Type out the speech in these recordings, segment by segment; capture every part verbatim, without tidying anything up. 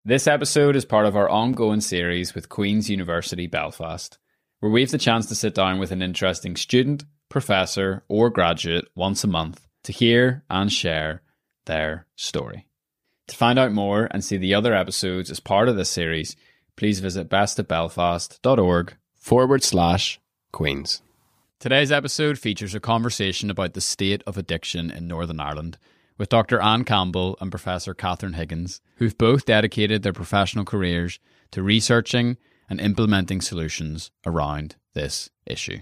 This episode is part of our ongoing series with Queen's University Belfast, where we have the chance to sit down with an interesting student, professor, or graduate once a month to hear and share their story. To find out more and see the other episodes as part of this series, please visit bestofbelfast.org forward slash Queens. Today's episode features a conversation about the state of addiction in Northern Ireland with Doctor Anne Campbell and Professor Catherine Higgins, who've both dedicated their professional careers to researching and implementing solutions around this issue.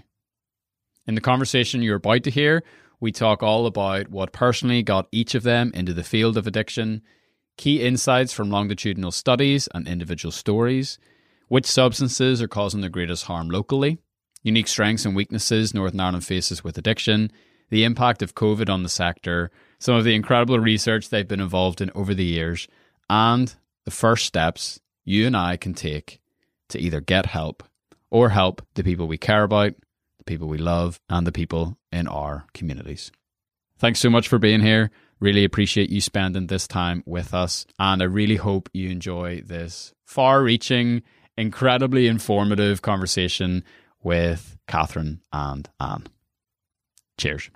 In the conversation you're about to hear, we talk all about what personally got each of them into the field of addiction, key insights from longitudinal studies and individual stories, which substances are causing the greatest harm locally, unique strengths and weaknesses Northern Ireland faces with addiction, the impact of COVID on the sector, some of the incredible research they've been involved in over the years, and the first steps you and I can take to either get help or help the people we care about, the people we love, and the people in our communities. Thanks so much for being here. Really appreciate you spending this time with us, and I really hope you enjoy this far-reaching, incredibly informative conversation with Catherine and Anne. Cheers.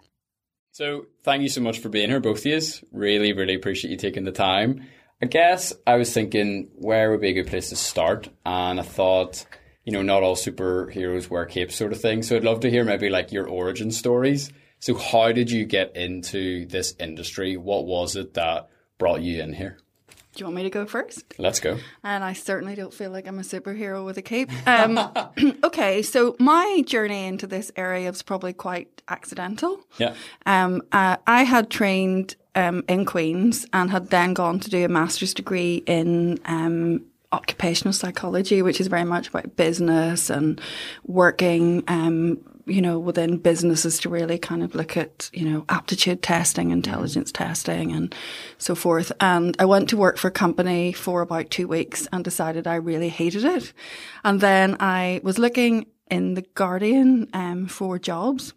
So thank you so much for being here, both of you. Really, really appreciate you taking the time. I guess I was thinking where would be a good place to start, and I thought, you know, not all superheroes wear capes sort of thing. So I'd love to hear maybe like your origin stories. So how did you get into this industry? What was it that brought you in here? Do you want me to go first? Let's go. And I certainly don't feel like I'm a superhero with a cape. Um, okay, so my journey into this area was probably quite accidental. Yeah. Um, uh, I had trained um, in Queen's and had then gone to do a master's degree in um, occupational psychology, which is very much about business and working um you know, within businesses to really kind of look at, you know, aptitude testing, intelligence testing and so forth. And I went to work for a company for about two weeks and decided I really hated it. And then I was looking in The Guardian um, for jobs.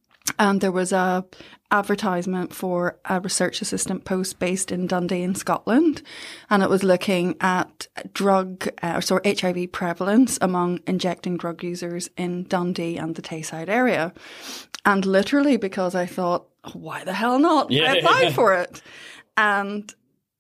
And there was a advertisement for a research assistant post based in Dundee in Scotland. And it was looking at drug, uh, or sorry, H I V prevalence among injecting drug users in Dundee and the Tayside area. And literally because I thought, why the hell not? Yeah. I applied for it. And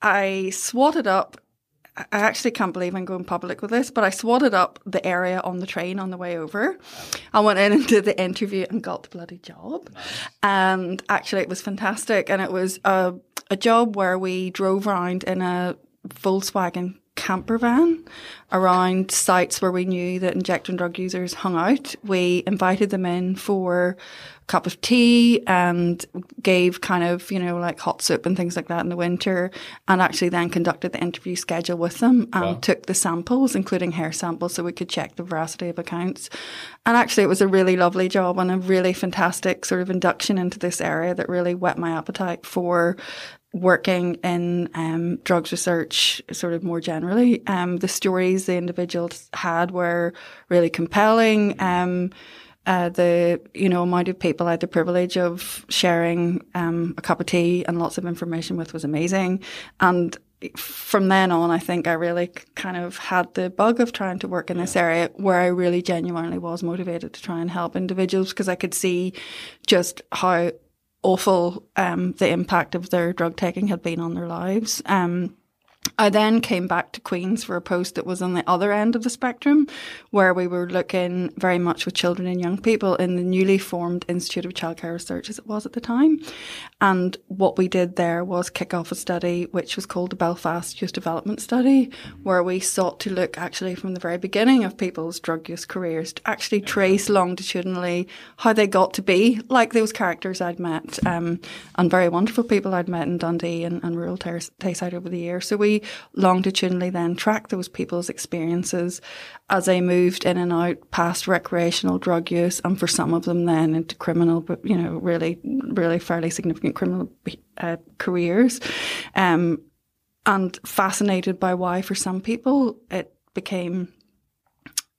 I swatted up, I actually can't believe I'm going public with this, but I swatted up the area on the train on the way over. I went in and did the interview and got the bloody job. Nice. And actually it was fantastic. And it was a, a job where we drove around in a Volkswagen camper van around sites where we knew that injecting drug users hung out. We invited them in for a cup of tea and gave kind of, you know, like hot soup and things like that in the winter, and actually then conducted the interview schedule with them and wow. took the samples, including hair samples, so we could check the veracity of accounts. And actually it was a really lovely job and a really fantastic sort of induction into this area that really whet my appetite for working in um, drugs research sort of more generally. Um, the stories the individuals had were really compelling. Um, uh, the, you know, amount of people I had the privilege of sharing um, a cup of tea and lots of information with was amazing. And from then on, I think I really kind of had the bug of trying to work in this area where I really genuinely was motivated to try and help individuals, because I could see just how awful um, the impact of their drug taking had been on their lives. Um, I then came back to Queen's for a post that was on the other end of the spectrum, where we were looking very much with children and young people in the newly formed Institute of Childcare Research, as it was at the time. And what we did there was kick off a study which was called the Belfast Youth Development Study, where we sought to look actually from the very beginning of people's drug use careers to actually trace longitudinally how they got to be like those characters I'd met, um, and very wonderful people I'd met in Dundee and, and rural Tayside over the years. So we longitudinally then tracked those people's experiences as they moved in and out past recreational drug use, and for some of them then into criminal, but you know, really, really fairly significant criminal uh, careers. Um, and fascinated by why for some people it became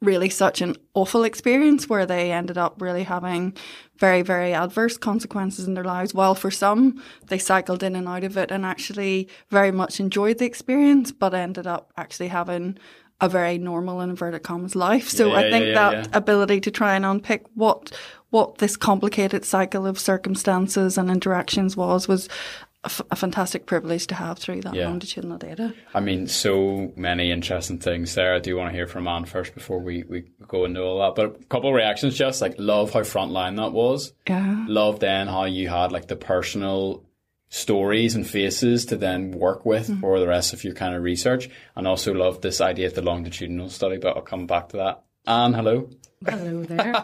really such an awful experience where they ended up really having very, very adverse consequences in their lives. While for some, they cycled in and out of it and actually very much enjoyed the experience, but ended up actually having a very normal, in inverted commas, life. So yeah, I think yeah, that yeah. ability to try and unpick what what this complicated cycle of circumstances and interactions was, was a, f- a fantastic privilege to have through that Yeah. longitudinal data. I mean, so many interesting things there. I do want to hear from Anne first before we, we go into all that. But a couple of reactions, just like, love how frontline that was. Yeah. Love then how you had like the personal stories and faces to then work with mm-hmm. for the rest of your kind of research. And also love this idea of the longitudinal study, but I'll come back to that. Anne, hello. Hello there.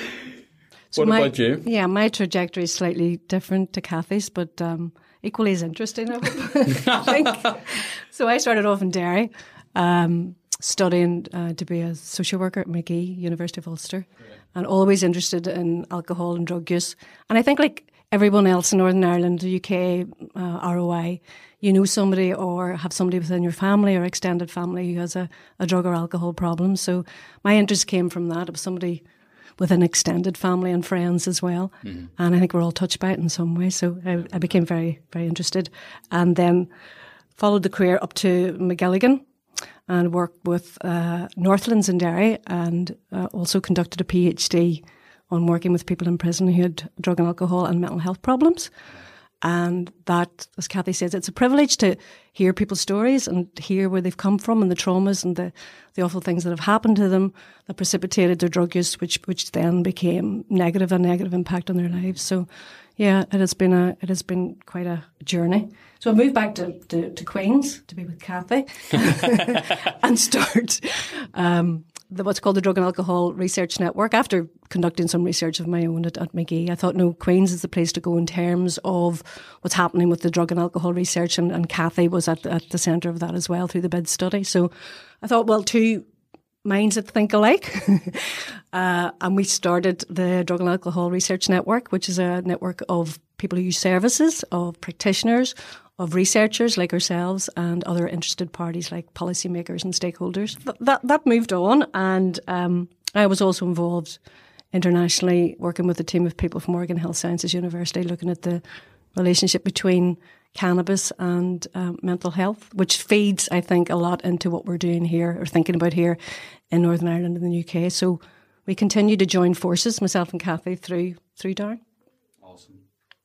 So what my, about you? Yeah, my trajectory is slightly different to Kathy's, but um, equally as interesting, I, I think. So I started off in Derry, um, studying uh, to be a social worker at McGee, University of Ulster, yeah. and always interested in alcohol and drug use. And I think like everyone else in Northern Ireland, the U K, uh, R O I, you know somebody or have somebody within your family or extended family who has a, a drug or alcohol problem. So my interest came from that. It was somebody with an extended family and friends as well. Mm-hmm. And I think we're all touched by it in some way. So I, I became very, very interested. And then followed the career up to McGilligan and worked with uh, Northlands in Derry, and uh, also conducted a PhD on working with people in prison who had drug and alcohol and mental health problems. And that, as Kathy says, it's a privilege to hear people's stories and hear where they've come from and the traumas and the, the awful things that have happened to them that precipitated their drug use, which which then became negative, a negative impact on their lives. So, yeah, it has been a it has been quite a journey. So I moved back to, to, to Queen's to be with Kathy and start um, the, what's called the Drug and Alcohol Research Network. After conducting some research of my own at, at McGee, I thought, no, Queen's is the place to go in terms of what's happening with the drug and alcohol research, and, and Kathy was at, at the centre of that as well through the BID study. So I thought, well, two minds that think alike. uh, and we started the Drug and Alcohol Research Network, which is a network of people who use services, of practitioners, of researchers like ourselves and other interested parties like policymakers and stakeholders. Th- that that moved on, and um, I was also involved internationally working with a team of people from Oregon Health Sciences University looking at the relationship between cannabis and um, mental health, which feeds, I think, a lot into what we're doing here or thinking about here in Northern Ireland and the U K. So we continue to join forces, myself and Kathy, through through Darren. Awesome.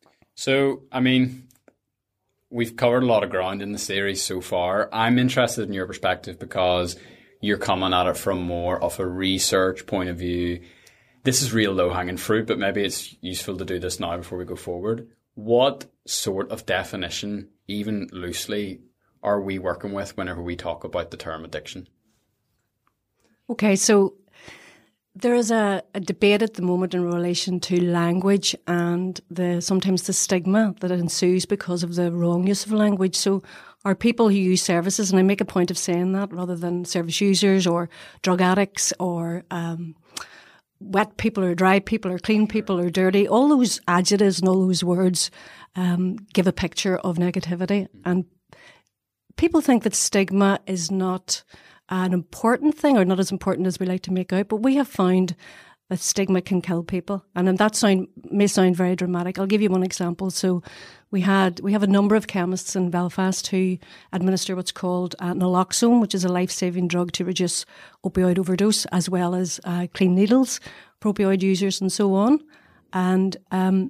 So, I mean, we've covered a lot of ground in the series so far. I'm interested in your perspective because you're coming at it from more of a research point of view. This is real low-hanging fruit, but maybe it's useful to do this now before we go forward. What sort of definition, even loosely, are we working with whenever we talk about the term addiction? Okay, so there is a, a debate at the moment in relation to language and the sometimes the stigma that ensues because of the wrong use of language. So our people who use services, and I make a point of saying that rather than service users or drug addicts or um, wet people or dry people or clean people or dirty, all those adjectives and all those words um, give a picture of negativity. And people think that stigma is not an important thing or not as important as we like to make out, but we have found that stigma can kill people. And that sound may sound very dramatic. I'll give you one example. So we had we have a number of chemists in Belfast who administer what's called uh, naloxone, which is a life-saving drug to reduce opioid overdose, as well as uh, clean needles for opioid users and so on. And um,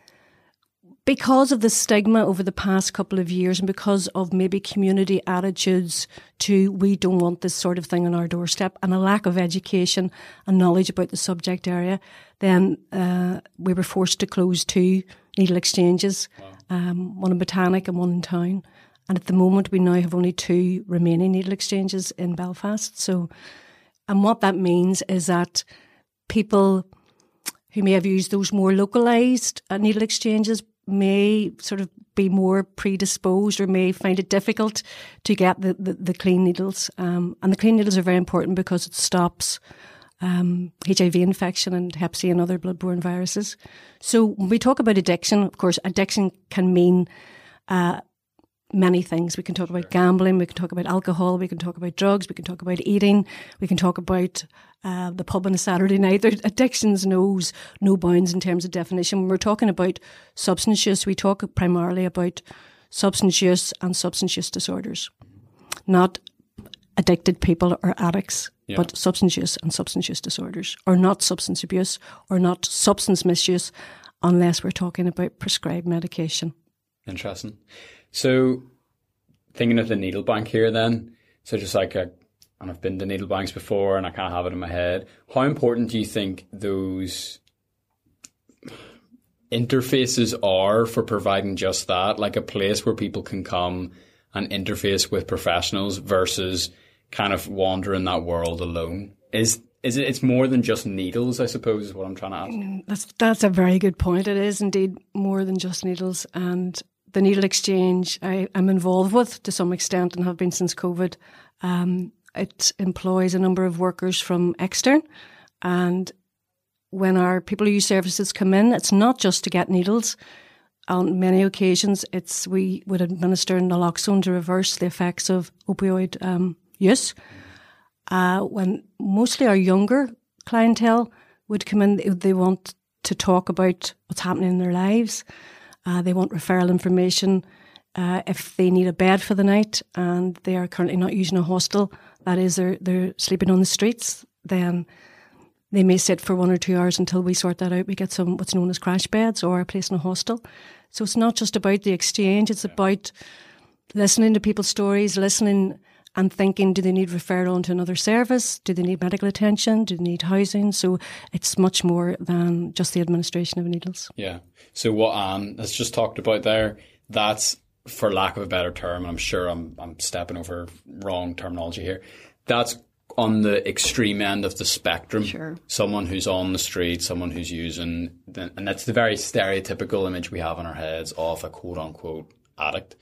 because of the stigma over the past couple of years and because of maybe community attitudes to we don't want this sort of thing on our doorstep and a lack of education and knowledge about the subject area, then uh, we were forced to close two needle exchanges, wow. um, one in Botanic and one in town. And at the moment we now have only two remaining needle exchanges in Belfast. So, and what that means is that people who may have used those more localised uh, needle exchanges may sort of be more predisposed or may find it difficult to get the, the, the clean needles. Um, and the clean needles are very important because it stops um, H I V infection and Hep C and other bloodborne viruses. So when we talk about addiction, of course, addiction can mean uh, many things. We can talk about gambling, we can talk about alcohol, we can talk about drugs, we can talk about eating, we can talk about uh, the pub on a Saturday night. Their addictions knows no bounds in terms of definition. When we're talking about substance use, we talk primarily about substance use and substance use disorders, not addicted people or addicts, yeah. but substance use and substance use disorders, or not substance abuse or not substance misuse, unless we're talking about prescribed medication. Interesting. So thinking of the needle bank here then, so just like, a, and I've been to needle banks before and I kind of have it in my head, how important do you think those interfaces are for providing just that, like a place where people can come and interface with professionals versus kind of wander in that world alone? Is is it? It's more than just needles, I suppose, is what I'm trying to ask. That's that's a very good point. It is indeed more than just needles, and the needle exchange I am involved with to some extent and have been since COVID. Um, it employs a number of workers from extern, and when our people who use services come in, it's not just to get needles. On many occasions, it's we would administer naloxone to reverse the effects of opioid um, use. Uh, when mostly our younger clientele would come in, they, they want to talk about what's happening in their lives. Uh, they want referral information. Uh, if they need a bed for the night and they are currently not using a hostel, that is, they're, they're sleeping on the streets, then they may sit for one or two hours until we sort that out. We get some what's known as crash beds or a place in a hostel. So it's not just about the exchange, it's about listening to people's stories, listening and thinking, do they need referral into another service? Do they need medical attention? Do they need housing? So it's much more than just the administration of needles. Yeah. So what Anne has just talked about there, that's, for lack of a better term, and I'm sure I'm I'm stepping over wrong terminology here, that's on the extreme end of the spectrum. Sure. Someone who's on the street, someone who's using, and that's the very stereotypical image we have in our heads of a quote-unquote addict.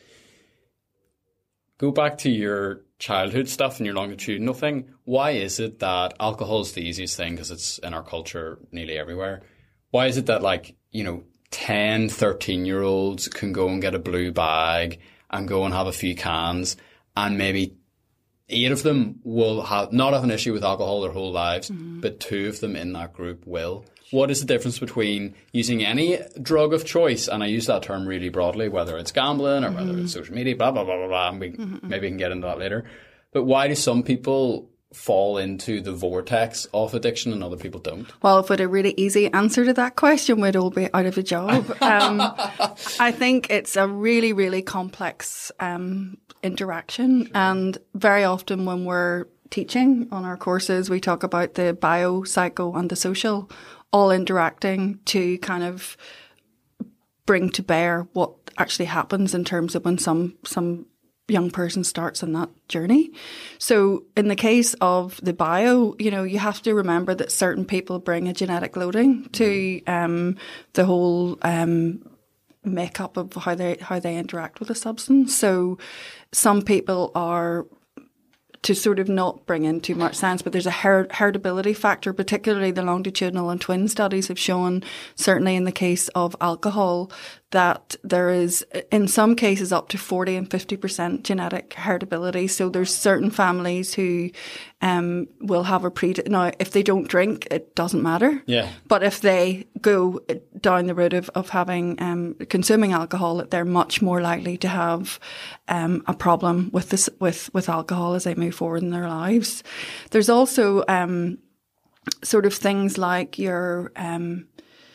Go back to your childhood stuff and your longitudinal thing. Why is it that alcohol is the easiest thing because it's in our culture nearly everywhere? Why is it that, like, you know, ten, thirteen-year-olds can go and get a blue bag and go and have a few cans, and maybe eight of them will have not have an issue with alcohol their whole lives, mm-hmm. but two of them in that group will? What is the difference between using any drug of choice, and I use that term really broadly, whether it's gambling or mm-hmm. whether it's social media, blah, blah, blah, blah, blah, and we mm-hmm. maybe can get into that later. But why do some people fall into the vortex of addiction and other people don't? Well, if we had a really easy answer to that question, we'd all be out of a job. Um, I think it's a really, really complex um, interaction. Sure. And very often when we're teaching on our courses, we talk about the bio, psycho and the social all interacting to kind of bring to bear what actually happens in terms of when some some young person starts on that journey. So in the case of the bio, you know, you have to remember that certain people bring a genetic loading to um, the whole um, makeup of how they how they interact with a substance. So some people are, to sort of not bring in too much science, but there's a her- heritability factor, particularly the longitudinal and twin studies have shown, certainly in the case of alcohol, that there is, in some cases, up to forty and fifty percent genetic heritability. So there's certain families who um, will have a pre... Now, if they don't drink, it doesn't matter. Yeah. But if they go down the route of, of having, um, consuming alcohol, they're much more likely to have um, a problem with this, with, with alcohol as they move forward in their lives. There's also um, sort of things like your... Um,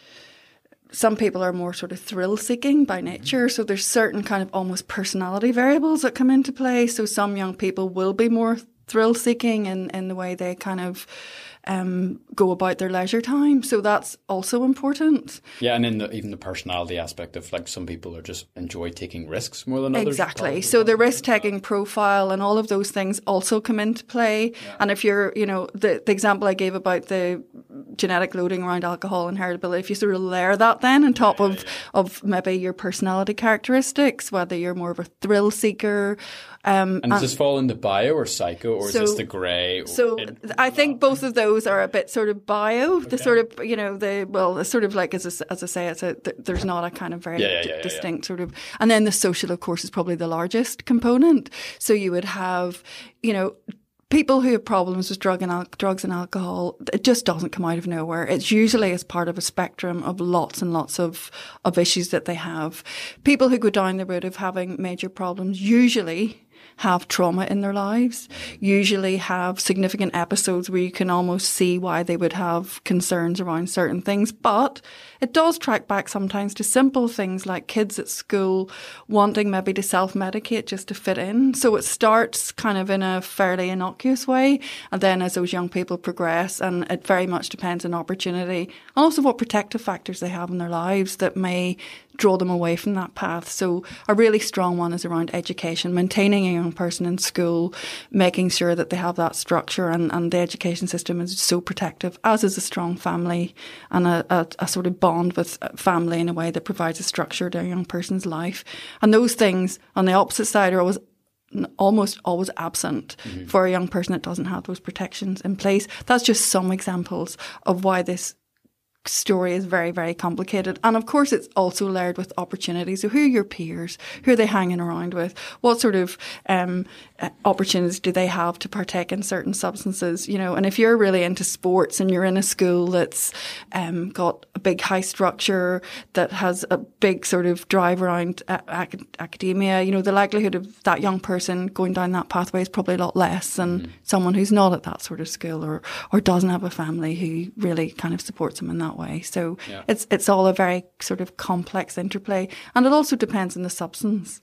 some people are more sort of thrill-seeking by nature, so there's certain kind of almost personality variables that come into play. So some young people will be more thrill-seeking in, in the way they kind of um, go about their leisure time. So that's also important. Yeah, and in the, even the personality aspect of, like, some people are just enjoy taking risks more than others. Exactly. So the risk-taking profile and all of those things also come into play. Yeah. And if you're, you know, the, the example I gave about the genetic loading around alcohol and heritability, if you sort of layer that then on top of, of maybe your personality characteristics, whether you're more of a thrill seeker. Um, and does this fall into bio or psycho, or so, is this the grey? So in, I think both of those are a bit sort of bio. Okay. The sort of, you know, the, well, it's sort of like, as I, as I say, it's a, there's not a kind of very yeah, yeah, d- yeah, distinct yeah. sort of, and then the social, of course, is probably the largest component. So you would have, you know, people who have problems with drug and al- drugs and alcohol, it just doesn't come out of nowhere. It's usually as part of a spectrum of lots and lots of, of issues that they have. People who go down the road of having major problems usually have trauma in their lives, usually have significant episodes where you can almost see why they would have concerns around certain things. But it does track back sometimes to simple things like kids at school wanting maybe to self-medicate just to fit in. So it starts kind of in a fairly innocuous way. And then as those young people progress, and it very much depends on opportunity and also what protective factors they have in their lives that may draw them away from that path. So a really strong one is around education, maintaining a young person in school, making sure that they have that structure, and, and the education system is so protective, as is a strong family and a, a, a sort of bond with family in a way that provides a structure to a young person's life. And those things on the opposite side are always almost always absent mm-hmm. for a young person that doesn't have those protections in place. That's just some examples of why this story is very, very complicated. And of course, it's also layered with opportunities. So who are your peers? Who are they hanging around with? What sort of um, opportunities do they have to partake in certain substances? You know, and if you're really into sports and you're in a school that's um, got a big high structure, that has a big sort of drive around uh, ac- academia, you know, the likelihood of that young person going down that pathway is probably a lot less than mm-hmm. someone who's not at that sort of school, or, or doesn't have a family who really kind of supports them in that way. So yeah. it's it's all a very sort of complex interplay, and it also depends on the substance.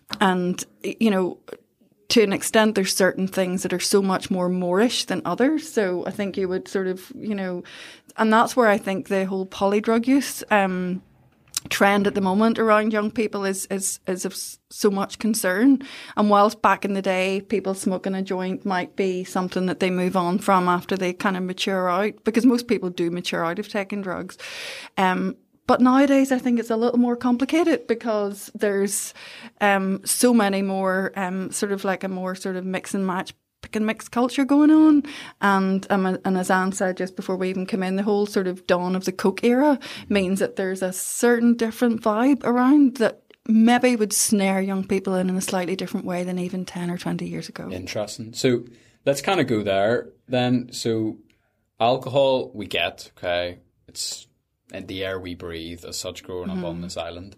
And you know, to an extent, there's certain things that are so much more moreish than others. So I think you would sort of, you know, and that's where I think the whole polydrug use um, trend at the moment around young people is is is of so much concern. And whilst back in the day people smoking a joint might be something that they move on from after they kind of mature out, because most people do mature out of taking drugs, um but nowadays I think it's a little more complicated, because there's um so many more um sort of like a more sort of mix and match pick and mix culture going on. And um, and as Anne said just before we even come in, the whole sort of dawn of the Coke era means that there's a certain different vibe around that maybe would snare young people in in a slightly different way than even ten or twenty years ago. Interesting. So let's kind of go there then. So alcohol, we get, okay, it's in the air we breathe as such growing mm-hmm. up on this island.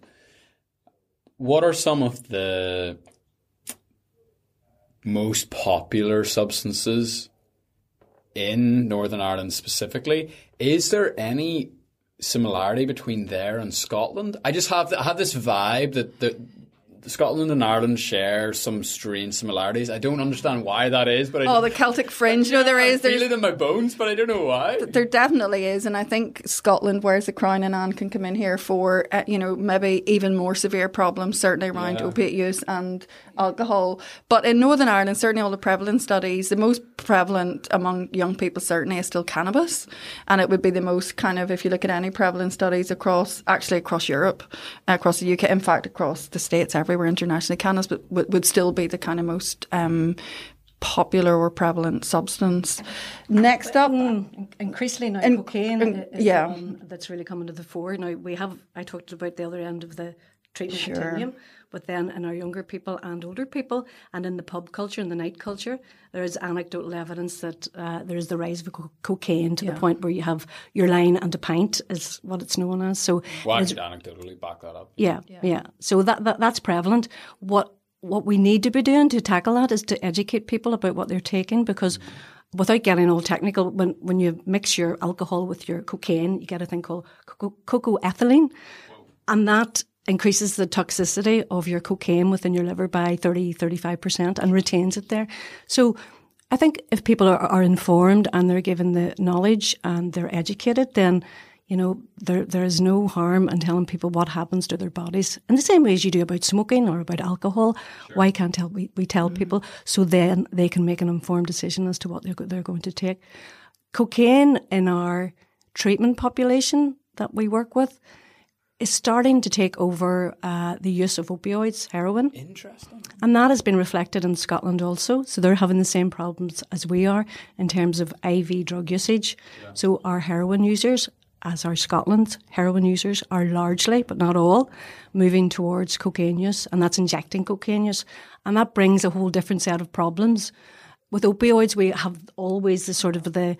What are some of the most popular substances in Northern Ireland specifically? Is there any similarity between there and Scotland? I just have I have this vibe that the, the Scotland and Ireland share some strange similarities. I don't understand why that is, but I oh, the Celtic fringe. No, there is. I feel it in my bones, but I don't know why. There definitely is, and I think Scotland wears the crown, and Anne can come in here for uh, you know, maybe even more severe problems, certainly around yeah. opiate use and alcohol. But in Northern Ireland, certainly all the prevalent studies, the most prevalent among young people certainly is still cannabis, and it would be the most kind of, if you look at any prevalent studies across, actually across Europe, across the U K, in fact across the States, everywhere internationally, cannabis would, would still be the kind of most um, popular or prevalent substance. Next up, mm, increasingly now, in, cocaine in, is yeah. the one that's really coming to the fore. Now we have, I talked about the other end of the treatment sure. continuum, but then in our younger people and older people, and in the pub culture and the night culture, there is anecdotal evidence that uh, there is the rise of co- cocaine to yeah. the point where you have your line and a pint is what it's known as. So, well, I could anecdotally back that up. Yeah, yeah. yeah. So that, that that's prevalent. What what we need to be doing to tackle that is to educate people about what they're taking, because mm-hmm. without getting all technical, when when you mix your alcohol with your cocaine, you get a thing called coco- cocoethylene, Whoa. and that increases the toxicity of your cocaine within your liver by thirty, thirty-five percent and retains it there. So I think if people are, are informed and they're given the knowledge and they're educated, then, you know, there there is no harm in telling people what happens to their bodies. In the same way as you do about smoking or about alcohol, sure. why can't tell, we, we tell mm-hmm. people so then they can make an informed decision as to what they're, they're going to take. Cocaine in our treatment population that we work with is starting to take over uh, the use of opioids, heroin. Interesting. And that has been reflected in Scotland also. So they're having the same problems as we are in terms of I V drug usage. Yeah. So our heroin users, as are Scotland's heroin users, are largely, but not all, moving towards cocaine use, and that's injecting cocaine use. And that brings a whole different set of problems. With opioids, we have always the sort of the,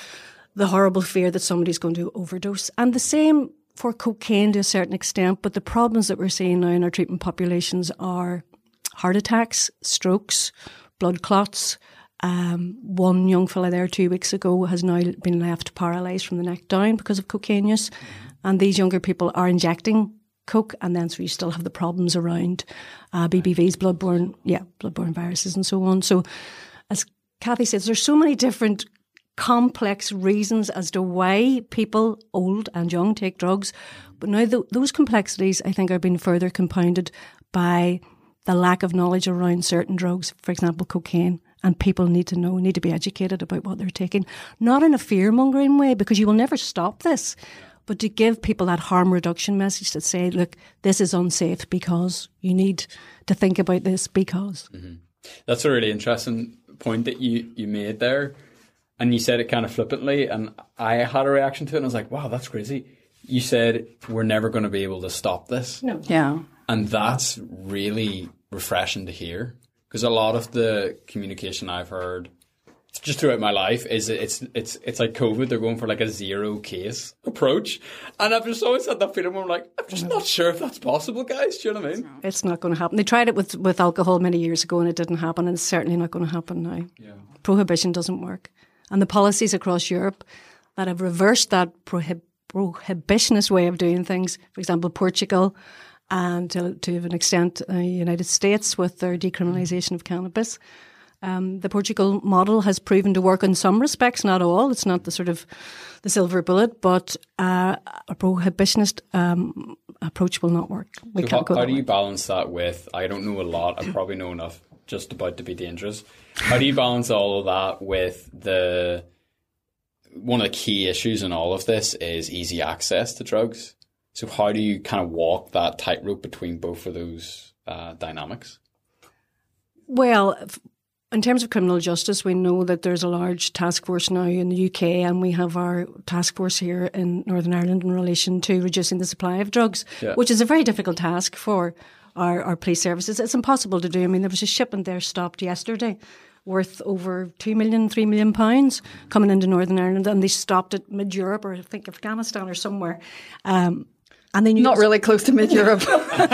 the horrible fear that somebody's going to overdose. And the same for cocaine to a certain extent, but the problems that we're seeing now in our treatment populations are heart attacks, strokes, blood clots. Um, one young fella there two weeks ago has now been left paralysed from the neck down because of cocaine use. Mm-hmm. And these younger people are injecting coke, and then so you still have the problems around uh, B B Vs, bloodborne, yeah, bloodborne viruses and so on. So as Kathy says, there's so many different complex reasons as to why people, old and young, take drugs. But now th- those complexities, I think, are being further compounded by the lack of knowledge around certain drugs, for example, cocaine. And people need to know, need to be educated about what they're taking. Not in a fear-mongering way, because you will never stop this, but to give people that harm reduction message that say, look, this is unsafe because you need to think about this because. Mm-hmm. That's a really interesting point that you, you made there. And you said it kind of flippantly, and I had a reaction to it, and I was like, wow, that's crazy. You said, we're never going to be able to stop this. No. Yeah. And that's really refreshing to hear, because a lot of the communication I've heard just throughout my life is it's it's it's like COVID. They're going for like a zero case approach. And I've just always had that feeling where I'm like, I'm just not sure if that's possible, guys. Do you know what I mean? It's not going to happen. They tried it with, with alcohol many years ago and it didn't happen, and it's certainly not going to happen now. Yeah. Prohibition doesn't work. And the policies across Europe that have reversed that prohib- prohibitionist way of doing things, for example, Portugal and to, to an extent the uh, United States with their decriminalisation of cannabis. Um, the Portugal model has proven to work in some respects, not all. It's not the sort of the silver bullet, but uh, a prohibitionist um, approach will not work. We so can't how, go how that do way. you balance that with, I don't know a lot, I probably know enough just about to be dangerous. How do you balance all of that with the, one of the key issues in all of this is easy access to drugs. So how do you kind of walk that tightrope between both of those uh, dynamics? Well, in terms of criminal justice, we know that there's a large task force now in the U K, and we have our task force here in Northern Ireland in relation to reducing the supply of drugs, yeah. which is a very difficult task for our, our police services. It's impossible to do. I mean, there was a shipment there stopped yesterday worth over two million, three million pounds coming into Northern Ireland, and they stopped it mid-Europe, or I think Afghanistan or somewhere. Um, And then you Not really close to mid-Europe. somewhere,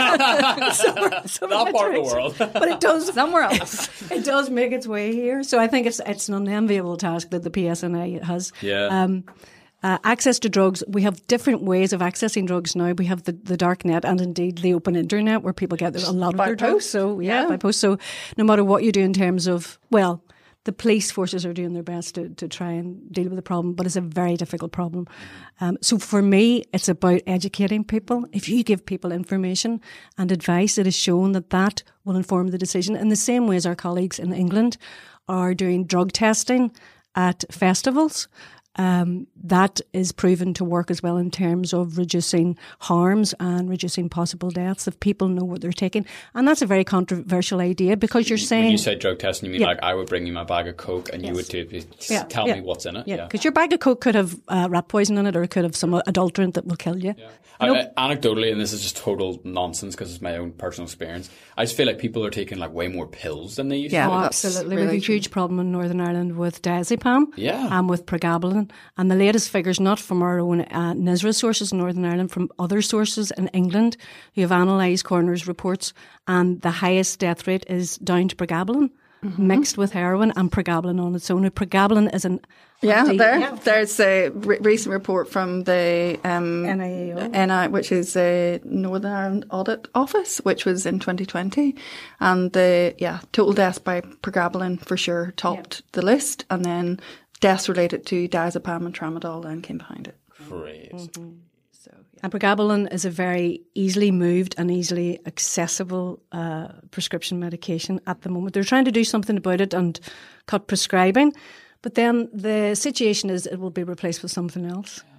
That part of the world. But it does Somewhere else. it does make its way here. So I think it's it's an unenviable task that the P S N I has. Yeah. Um, uh, access to drugs. We have different ways of accessing drugs now. We have the, the dark net and indeed the open internet where people get a lot of By their drugs. post. So yeah, Yeah. by post. So no matter what you do in terms of, well, the police forces are doing their best to, to try and deal with the problem, but it's a very difficult problem. Um, so for me, it's about educating people. If you give people information and advice, it is shown that that will inform the decision in the same way as our colleagues in England are doing drug testing at festivals. Um, that is proven to work as well in terms of reducing harms and reducing possible deaths if people know what they're taking. And that's a very controversial idea because you're saying... When you say drug testing, you mean Yeah. like I would bring you my bag of Coke and you Yes. would t- Yeah, tell yeah. me what's in it. Yeah, because your bag of Coke could have uh, rat poison in it, or it could have some adulterant that will kill you. Yeah. You know, I, I, anecdotally, and this is just total nonsense because it's my own personal experience, I just feel like people are taking like way more pills than they used Yeah. to. Oh, That's absolutely. really we have a huge problem in Northern Ireland with diazepam Yeah. and with pregabalin. And the latest figures, not from our own uh, N I S R A sources in Northern Ireland, from other sources in England who have analysed coroner's reports, and the highest death rate is down to pregabalin mm-hmm. mixed with heroin and pregabalin on its own. Pregabalin is an Yeah, anti- there. yeah. There's a re- recent report from the um, N I A O. N I, which is the Northern Ireland Audit Office, which was in twenty twenty, and the yeah total deaths by pregabalin for sure topped the list, and then deaths related to diazepam and tramadol then came behind it. Crazy. Mm-hmm. And pregabalin is a very easily moved and easily accessible uh, prescription medication at the moment. They're trying to do something about it and cut prescribing, but then the situation is it will be replaced with something else.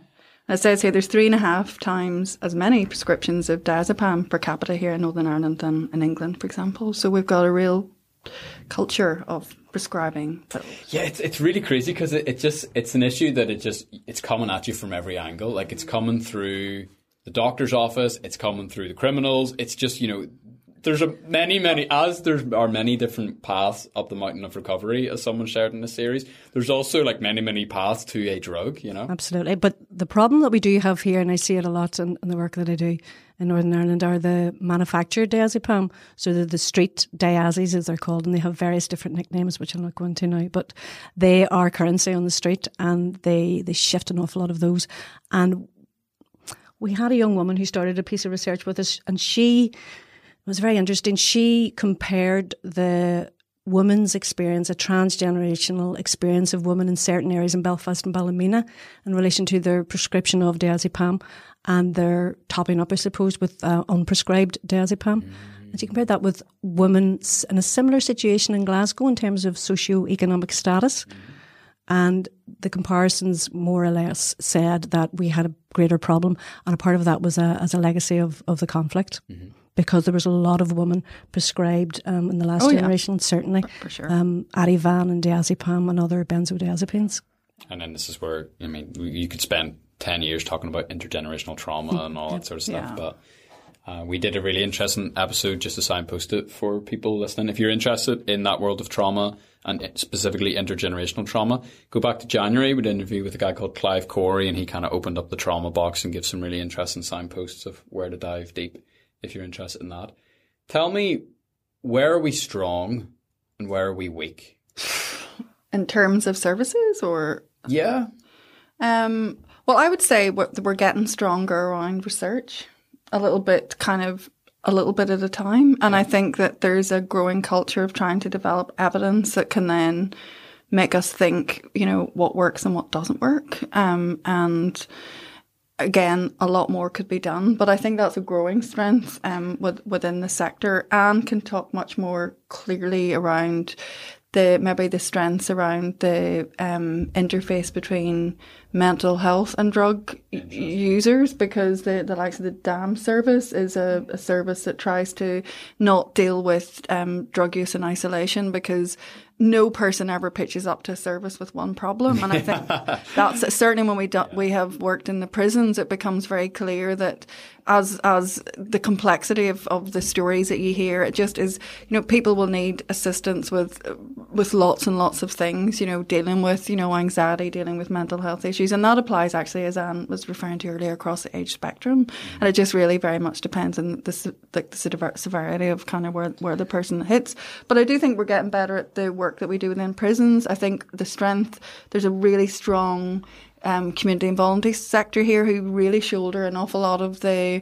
It says here there's three and a half times as many prescriptions of diazepam per capita here in Northern Ireland than in England, for example. So we've got a real culture of prescribing. Yeah, it's it's really crazy because it, it just it's an issue that it just it's coming at you from every angle. Like it's coming through the doctor's office, it's coming through the criminals. It's just, you know, there's a many, many, as there are many different paths up the mountain of recovery, as someone shared in this series, there's also like many, many paths to a drug, you know? Absolutely. But the problem that we do have here, and I see it a lot in, in the work that I do in Northern Ireland, are the manufactured diazepam. So they're the street diazes, as they're called, and they have various different nicknames, which I'm not going to now. But they are currency on the street, and they, they shift an awful lot of those. And we had a young woman who started a piece of research with us, and she... It was very interesting. She compared the women's experience, a transgenerational experience of women in certain areas in Belfast and Ballymena in relation to their prescription of diazepam and their topping up, I suppose, with uh, unprescribed diazepam. Mm. And she compared that with women in a similar situation in Glasgow in terms of socio-economic status. Mm. And the comparisons more or less said that we had a greater problem, and a part of that was a, as a legacy of, of the conflict. Mm-hmm. Because there was a lot of women prescribed um, in the last oh, generation, yeah. certainly. For, for sure. Um, Ativan and diazepam and other benzodiazepines. And then this is where, I mean, you could spend ten years talking about intergenerational trauma and all that sort of stuff. Yeah. But uh, we did a really interesting episode just to signpost it for people listening. If you're interested in that world of trauma and specifically intergenerational trauma, go back to January. We did an interview with a guy called Clive Corey, and he kind of opened up the trauma box and gives some really interesting signposts of where to dive deep, if you're interested in that. Tell me, where are we strong and where are we weak? In terms of services or? Yeah. Um, well, I would say we're, we're getting stronger around research, a little bit kind of, a little bit at a time. And I think that there's a growing culture of trying to develop evidence that can then make us think, you know, what works and what doesn't work. Um, and again, a lot more could be done, but I think that's a growing strength um, with, within the sector. Anne can talk much more clearly around the maybe the strengths around the um, interface between mental health and drug users, because the, the likes of the D A M service is a, a service that tries to not deal with um, drug use in isolation, because no person ever pitches up to a service with one problem. And I think that's certainly when we do, we have worked in the prisons, it becomes very clear that as as the complexity of, of the stories that you hear, it just is, you know, people will need assistance with with lots and lots of things, you know, dealing with, you know, anxiety, dealing with mental health issues. And that applies actually, as Anne was referring to earlier, across the age spectrum. Mm-hmm. And it just really very much depends on the, like the severity of kind of where, where the person hits. But I do think we're getting better at the work that we do within prisons. I think the strength, there's a really strong um, community and voluntary sector here who really shoulder an awful lot of the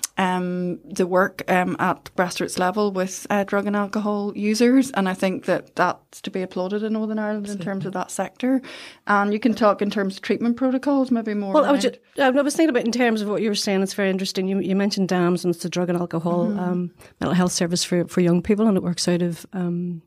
um, the work um, at grassroots level with uh, drug and alcohol users. And I think that that's to be applauded in Northern Ireland Absolutely. In terms of that sector. And you can talk in terms of treatment protocols, maybe more. Well, I was, just, I was thinking about in terms of what you were saying, it's very interesting. You, you mentioned D A M S, and it's the drug and alcohol mm-hmm. um, mental health service for, for young people, and it works out of um,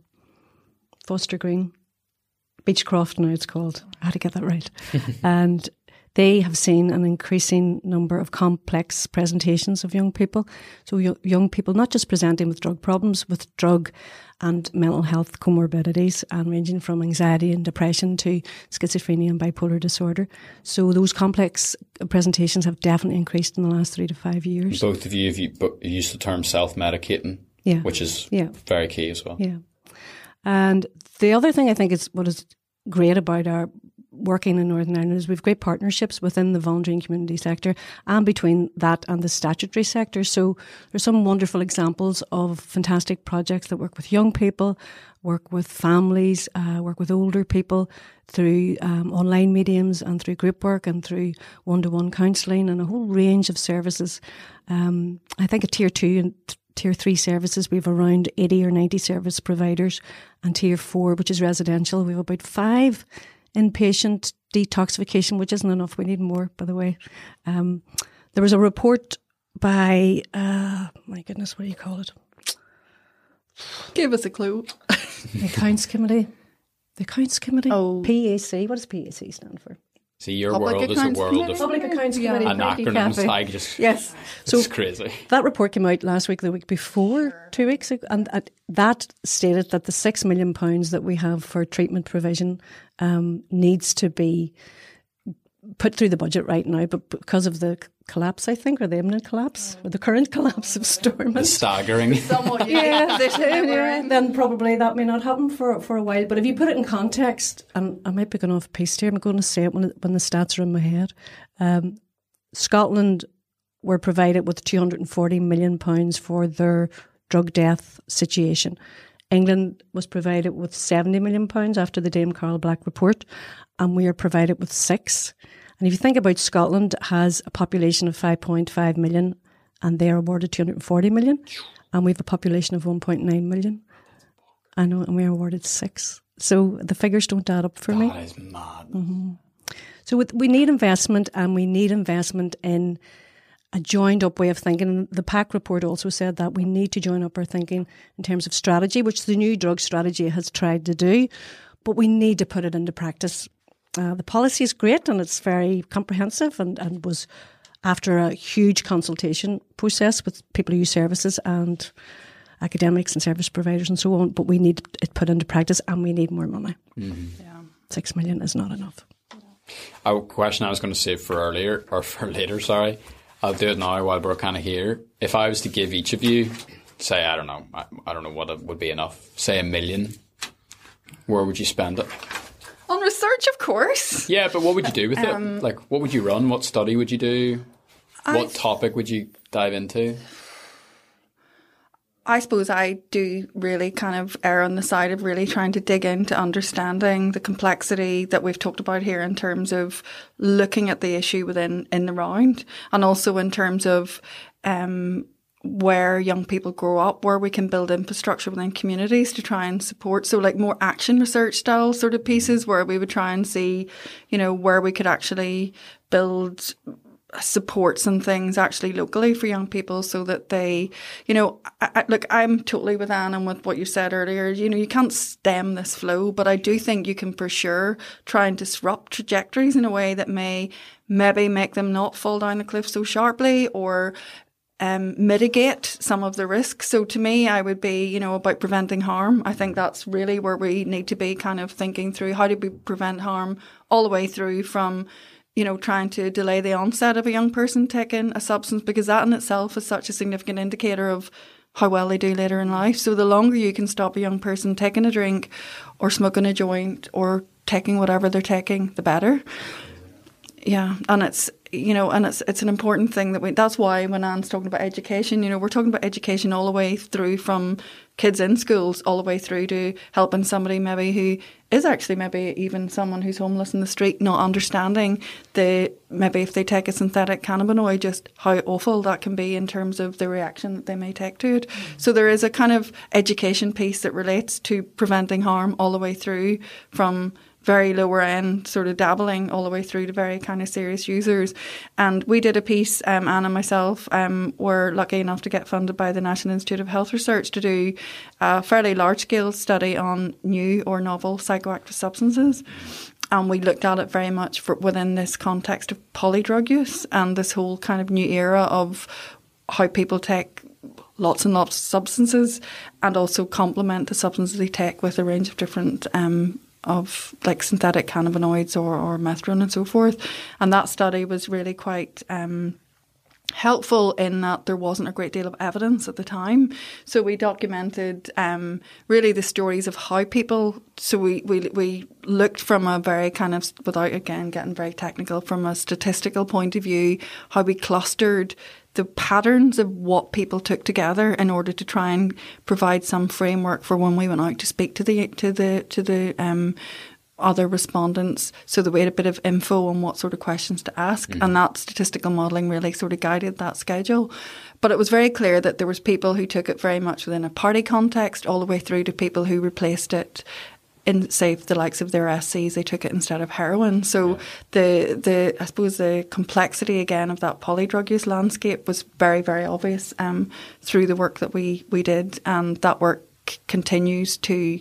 Foster Green, Beechcroft now it's called. I had to get that right. And they have seen an increasing number of complex presentations of young people. So y- young people not just presenting with drug problems, with drug and mental health comorbidities, and ranging from anxiety and depression to schizophrenia and bipolar disorder. So those complex presentations have definitely increased in the last three to five years. Both of you have used the term self-medicating, yeah. which is yeah. very key as well. Yeah. And the other thing I think is what is great about our working in Northern Ireland is we've great partnerships within the voluntary and community sector and between that and the statutory sector. So there's some wonderful examples of fantastic projects that work with young people, work with families, uh, work with older people through um, online mediums and through group work and through one-to-one counselling and a whole range of services. Um, I think at tier two and th- Tier three services, we have around eighty or ninety service providers, and tier four, which is residential, we have about five inpatient detoxification, which isn't enough. We need more, by the way. Um, there was a report by, uh, my goodness, what do you call it? Give us a clue. The Accounts Committee. The Accounts Committee? Oh. P A C. What does P A C stand for? See, your Public world is a Accounts world Committee? of Public Accounts Yeah. Committee. Thank you, acronyms. Kathy. I just, Yes. it's So crazy. that report came out last week, the week before, two weeks ago, and uh, that stated that the six million pounds that we have for treatment provision um, needs to be put through the budget right now, but because of the collapse, I think, or the imminent collapse, or the current collapse of Stormont. It's staggering. Somewhat unique Yeah, position that we're yeah, in. then probably that may not happen for for a while. But if you put it in context, and I might be going off piece here, I'm going to say it when, it, when the stats are in my head. Um, Scotland were provided with two hundred forty million pounds for their drug death situation. England was provided with seventy million pounds after the Dame Carl Black report, and we are provided with six. And if you think about Scotland has a population of five point five million and they are awarded two hundred forty million, and we have a population of one point nine million. I know, and we are awarded six. So the figures don't add up for me. That is mad. Mm-hmm. So with, we need investment, and we need investment in a joined up way of thinking. And the PAC report also said that we need to join up our thinking in terms of strategy, which the new drug strategy has tried to do, but we need to put it into practice. Uh, the policy is great and it's very comprehensive, and, and was after a huge consultation process with people who use services and academics and service providers and so on, but we need it put into practice, and we need more money. Mm-hmm. Yeah. Six million is not enough. A question I was going to save for earlier, or for later, sorry. I'll do it now while we're kind of here. If I was to give each of you, say, I don't know, I, I don't know what it would be enough, say a million, where would you spend it? On research, of course. Yeah, but what would you do with Um, it? Like, what would you run? What study would you do? What I've- topic would you dive into? I suppose I do really kind of err on the side of really trying to dig into understanding the complexity that we've talked about here in terms of looking at the issue within in the round, and also in terms of um, where young people grow up, where we can build infrastructure within communities to try and support. So like more action research style sort of pieces where we would try and see, you know, where we could actually build supports and things actually locally for young people, so that they, you know, I, I, look, I'm totally with Anne and with what you said earlier. You know, you can't stem this flow, but I do think you can for sure try and disrupt trajectories in a way that may maybe make them not fall down the cliff so sharply, or um, mitigate some of the risks. So to me, I would be, you know, about preventing harm. I think that's really where we need to be kind of thinking through how do we prevent harm all the way through from, you know, trying to delay the onset of a young person taking a substance, because that in itself is such a significant indicator of how well they do later in life. So the longer you can stop a young person taking a drink or smoking a joint or taking whatever they're taking, the better. Yeah, and it's, you know, and it's it's an important thing that we, that's why when Anne's talking about education, you know, we're talking about education all the way through from kids in schools all the way through to helping somebody maybe who is actually maybe even someone who's homeless in the street, not understanding the, maybe if they take a synthetic cannabinoid, just how awful that can be in terms of the reaction that they may take to it. Mm-hmm. So there is a kind of education piece that relates to preventing harm all the way through from very lower end sort of dabbling all the way through to very kind of serious users. And we did a piece, um, Anne and myself um, were lucky enough to get funded by the National Institute of Health Research to do a fairly large scale study on new or novel psychoactive substances. And we looked at it very much for, within this context of polydrug use and this whole kind of new era of how people take lots and lots of substances and also complement the substances they take with a range of different um of like synthetic cannabinoids or, or methadone and so forth. And that study was really quite um, helpful in that there wasn't a great deal of evidence at the time. So we documented um, really the stories of how people, so we, we, we looked from a very kind of, without again getting very technical, from a statistical point of view, how we clustered the patterns of what people took together in order to try and provide some framework for when we went out to speak to the to the to the um, other respondents, so that we had a bit of info on what sort of questions to ask, mm-hmm. and that statistical modelling really sort of guided that schedule. But it was very clear that there was people who took it very much within a party context, all the way through to people who replaced it in, say, the likes of their S Cs, they took it instead of heroin. So yeah. the, the I suppose the complexity again of that polydrug use landscape was very, very obvious um, through the work that we, we did. And that work c- continues to,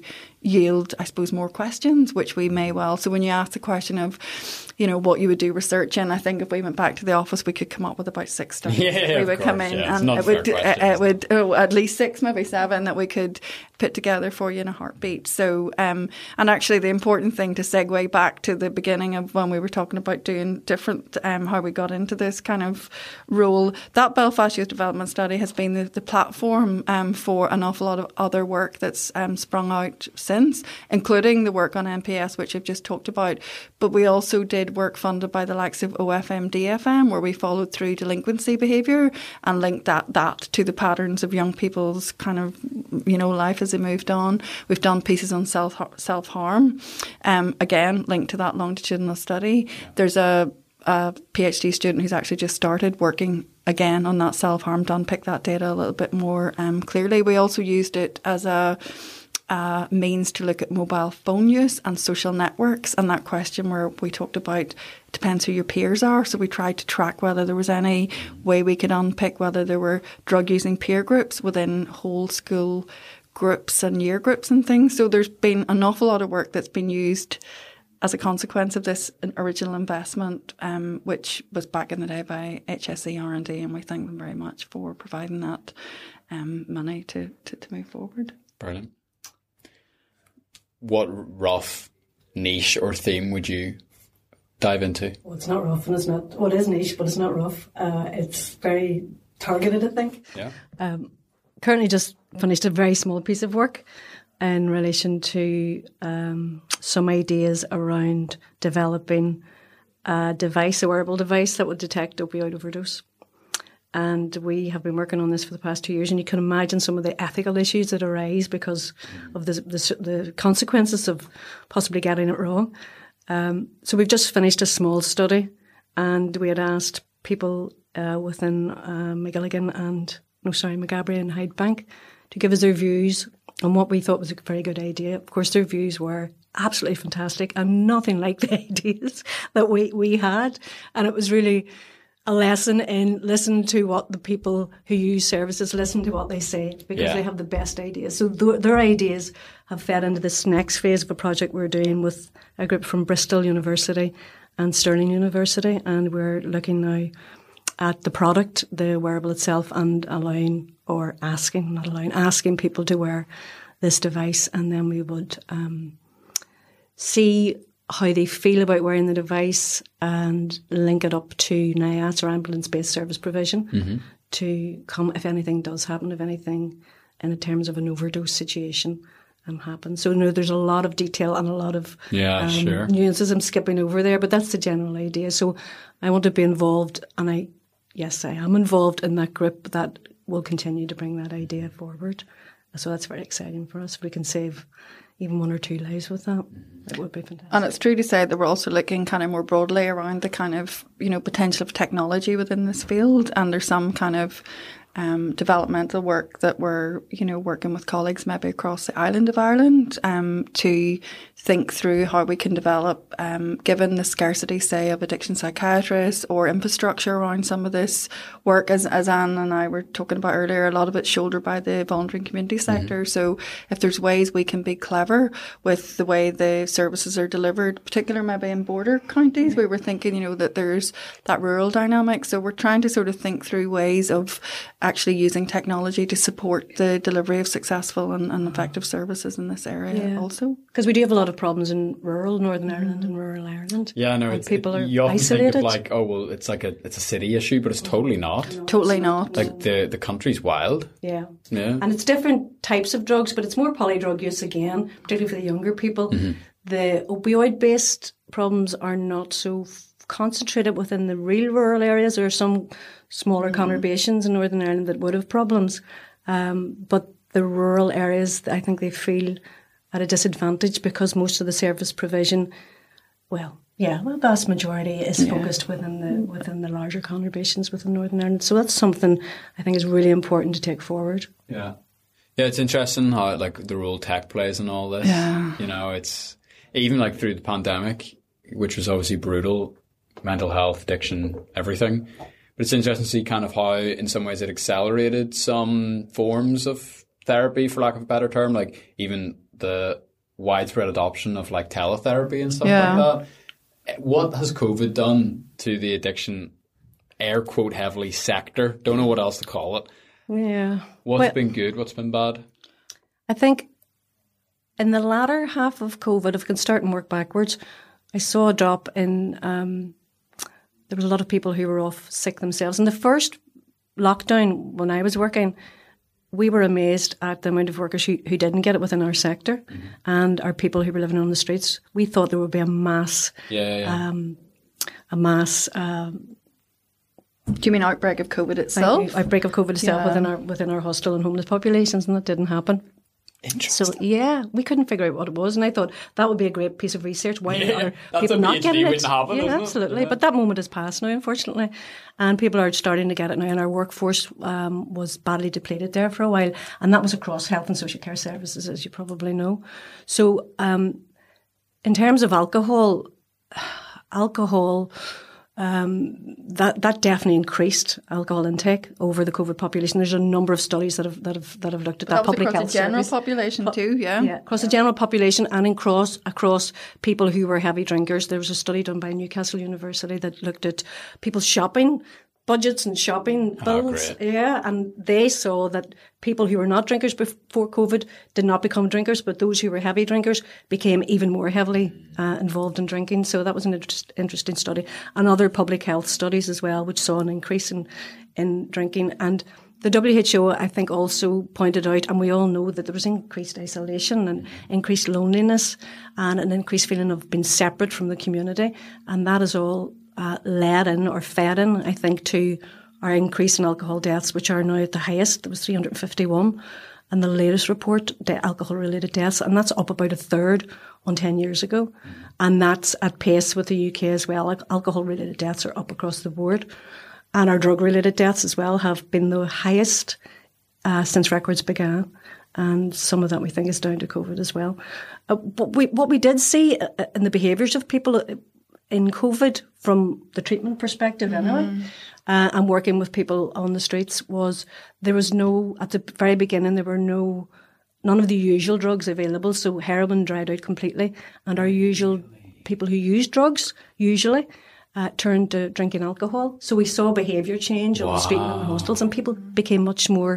yield, I suppose, more questions, which we may well. So when you ask the question of, you know, what you would do research in, I think if we went back to the office, we could come up with about six studies. Yeah, we would course, come in yeah. and it would, it, it would oh, at least six, maybe seven that we could put together for you in a heartbeat. So, um, and actually the important thing to segue back to the beginning of when we were talking about doing different, um, how we got into this kind of role, that Belfast Youth Development Study has been the, the platform um, for an awful lot of other work that's um, sprung out since, including the work on N P S, which I've just talked about. But we also did work funded by the likes of O F M, D F M, where we followed through delinquency behaviour and linked that, that to the patterns of young people's kind of, you know, life as they moved on. We've done pieces on self self-harm, um, again, linked to that longitudinal study. There's a, a PhD student who's actually just started working again on that self-harm to unpick that data a little bit more um, clearly. We also used it as a Uh, means to look at mobile phone use and social networks, and that question where we talked about depends who your peers are. So we tried to track whether there was any way we could unpick whether there were drug using peer groups within whole school groups and year groups and things. So there's been an awful lot of work that's been used as a consequence of this original investment, um, which was back in the day by H S E R and D, and we thank them very much for providing that um, money to, to, to move forward. Brilliant. What rough niche or theme would you dive into? Well, it's not rough and it's not, well, it is niche, but it's not rough. Uh, it's very targeted, I think. Yeah. Um, currently just finished a very small piece of work in relation to um, some ideas around developing a device, a wearable device that would detect opioid overdose. And we have been working on this for the past two years, and you can imagine some of the ethical issues that arise because of the the, the consequences of possibly getting it wrong. Um, so we've just finished a small study, and we had asked people uh, within uh, McGilligan and, no, sorry, Maghaberry and Hyde Bank to give us their views on what we thought was a very good idea. Of course, their views were absolutely fantastic and nothing like the ideas that we, we had. And it was really a lesson in listen to what the people who use services, listen to what they say, because yeah. they have the best ideas. So th- their ideas have fed into this next phase of a project we're doing with a group from Bristol University and Stirling University, and we're looking now at the product, the wearable itself, and allowing, or asking, not allowing, asking people to wear this device, and then we would um, see how they feel about wearing the device and link it up to N I A S or ambulance-based service provision mm-hmm. to come if anything does happen, if anything in terms of an overdose situation um, happens. So, you know, there's a lot of detail and a lot of yeah, um, sure. nuances I'm skipping over there, but that's the general idea. So I want to be involved, and I, yes, I am involved in that group that will continue to bring that idea forward. So that's very exciting for us. If we can save even one or two lives with that, it would be fantastic. And it's true to say that we're also looking kind of more broadly around the kind of, you know, potential of technology within this field. And there's some kind of um, developmental work that we're, you know, working with colleagues maybe across the island of Ireland um, to think through how we can develop, um, given the scarcity, say, of addiction psychiatrists or infrastructure around some of this work, as, as Anne and I were talking about earlier, a lot of it's shouldered by the voluntary and community sector. Mm-hmm. So if there's ways we can be clever with the way the services are delivered, particularly maybe in border counties, mm-hmm. we were thinking, you know, that there's that rural dynamic. So we're trying to sort of think through ways of actually using technology to support the delivery of successful and, and effective services in this area yeah. also. Because we do have a lot of problems in rural Northern Ireland mm. and rural Ireland. Yeah, no, it's, people are you often isolated. think of like, oh, well, it's like a it's a city issue, but it's totally not. No, totally it's not. Like the, the country's wild. Yeah. Yeah. And it's different types of drugs, but it's more polydrug use again, particularly for the younger people. Mm-hmm. The opioid-based problems are not so f- concentrated within the real rural areas. There are some smaller mm-hmm. conurbations in Northern Ireland that would have problems. Um, but the rural areas, I think they feel at a disadvantage because most of the service provision, well, yeah, the vast majority is yeah. focused within the within the larger conurbations within Northern Ireland. So that's something I think is really important to take forward. Yeah. Yeah, it's interesting how like the role tech plays in all this. Yeah. You know, it's even like through the pandemic, which was obviously brutal, mental health, addiction, everything. But it's interesting to see kind of how in some ways it accelerated some forms of therapy, for lack of a better term, like even the widespread adoption of like teletherapy and stuff Yeah. like that. What has COVID done to the addiction, air quote heavily, sector? Don't know what else to call it. Yeah. What's Well, been good? What's been bad? I think in the latter half of COVID, if we can start and work backwards, I saw a drop in, um, there was a lot of people who were off sick themselves. In the first lockdown, when I was working, we were amazed at the amount of workers who, who didn't get it within our sector, mm-hmm. and our people who were living on the streets. We thought there would be a mass, yeah, yeah. Um, a mass. Um, Do you mean outbreak of COVID itself? Outbreak of COVID itself Yeah. within our within our hostel and homeless populations, and that didn't happen. Interesting. So yeah, we couldn't figure out what it was, and I thought that would be a great piece of research. Why Yeah, are that's people a not PhD getting it? wouldn't happen, yeah, doesn't it? absolutely. Yeah. But that moment has passed now, unfortunately, and people are starting to get it now. And our workforce um, was badly depleted there for a while, and that was across health and social care services, as you probably know. So, um, in terms of alcohol, alcohol. Um, that that definitely increased alcohol intake over the COVID population. There's a number of studies that have that have that have looked at that, that was public across health the general surveys. population too, yeah. Yeah, across the general population and across across people who were heavy drinkers. There was a study done by Newcastle University that looked at people's shopping budgets and shopping bills. Oh, great. Yeah, and they saw that people who were not drinkers before COVID did not become drinkers, but those who were heavy drinkers became even more heavily uh, involved in drinking. So that was an interest, interesting study. And other public health studies as well, which saw an increase in, in drinking. And the W H O, I think, also pointed out, and we all know, that there was increased isolation and increased loneliness and an increased feeling of being separate from the community. And that is all uh, led in or fed in, I think, to our increase in alcohol deaths, which are now at the highest. There was three hundred fifty-one. And the latest report, the alcohol-related deaths, and that's up about a third on ten years ago. Mm. And that's at pace with the U K as well. Like, alcohol-related deaths are up across the board. And our drug-related deaths as well have been the highest uh, since records began. And some of that we think is down to COVID as well. Uh, but we, what we did see uh, in the behaviours of people in COVID, from the treatment perspective anyway, mm. uh, and working with people on the streets, was there was no, at the very beginning, there were no, none of the usual drugs available. So heroin dried out completely. And our usual people who use drugs, usually, Uh, turned to drinking alcohol. So we saw behaviour change on wow. the street and in the hostels, and people became much more,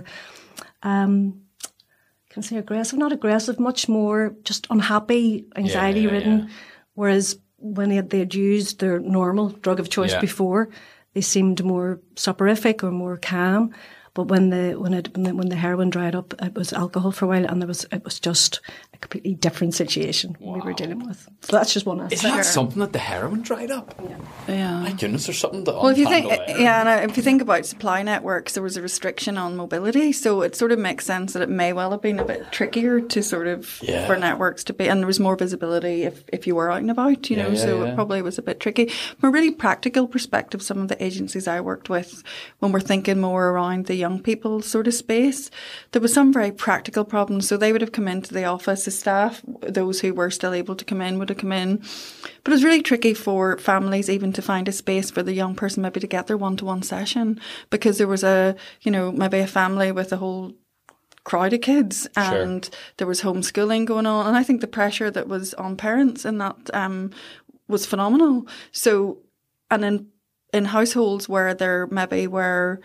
um, can I say aggressive? Not aggressive, much more just unhappy, anxiety-ridden. Yeah, yeah, yeah. Whereas when they had, they had used their normal drug of choice yeah. before, they seemed more soporific or more calm. But when the when it when the, when the heroin dried up, it was alcohol for a while, and there was it was just a completely different situation wow. we were dealing with. So that's just one aspect. Is that something that the heroin dried up? Yeah. yeah. My goodness, there's something to well, if you think, there. yeah, and if you think about supply networks, there was a restriction on mobility, so it sort of makes sense that it may well have been a bit trickier to sort of yeah. for networks to be, and there was more visibility if if you were out and about, you yeah, know. Yeah, so yeah. it probably was a bit tricky. From a really practical perspective, some of the agencies I worked with, when we're thinking more around the young people sort of space, there was some very practical problems. So they would have come into the office as staff. Those who were still able to come in would have come in. But it was really tricky for families even to find a space for the young person maybe to get their one-to-one session, because there was a, you know, maybe a family with a whole crowd of kids, and sure. there was homeschooling going on. And I think the pressure that was on parents in that um, was phenomenal. So, and in, in households where there maybe were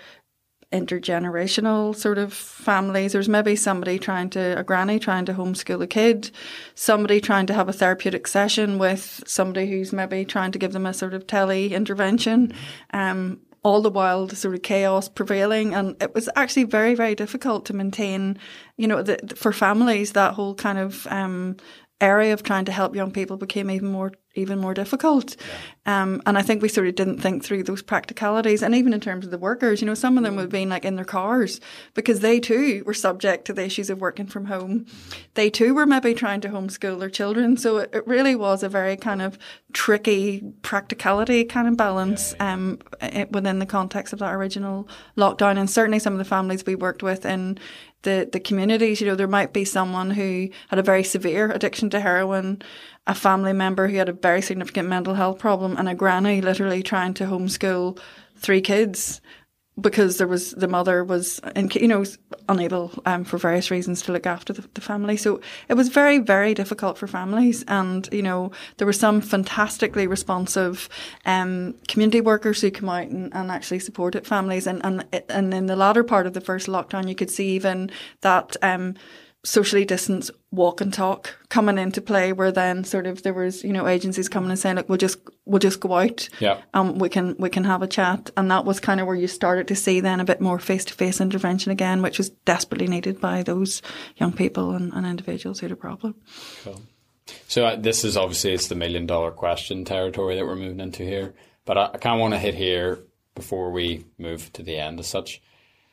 intergenerational sort of families, there's maybe somebody trying to, a granny trying to homeschool a kid, somebody trying to have a therapeutic session with somebody who's maybe trying to give them a sort of tele intervention, um, all the while the sort of chaos prevailing. And it was actually very, very difficult to maintain, you know, the, for families, that whole kind of um, area of trying to help young people became even more even more difficult. Yeah. Um, and I think we sort of didn't think through those practicalities. And even in terms of the workers, you know, some of them would have been like in their cars, because they too were subject to the issues of working from home. They too were maybe trying to homeschool their children. So it, it really was a very kind of tricky practicality kind of balance yeah, yeah. um, it, within the context of that original lockdown. And certainly some of the families we worked with in the, the communities, you know, there might be someone who had a very severe addiction to heroin, a family member who had a very significant mental health problem, and a granny literally trying to homeschool three kids. because there was the mother was, you know, unable um, for various reasons to look after the, the family. So it was very, very difficult for families. And, you know, there were some fantastically responsive um, community workers who come out and, and actually supported families. And, and, and in the latter part of the first lockdown, you could see even that um, socially distanced walk and talk coming into play, where then sort of there was, you know, agencies coming and saying, look, we'll just we'll just go out, yeah, um, we can we can have a chat. And that was kind of where you started to see then a bit more face to face intervention again, which was desperately needed by those young people and, and individuals who had a problem. Cool. So uh, this is obviously it's the million dollar question territory that we're moving into here, but I, I kind of want to hit here before we move to the end as such.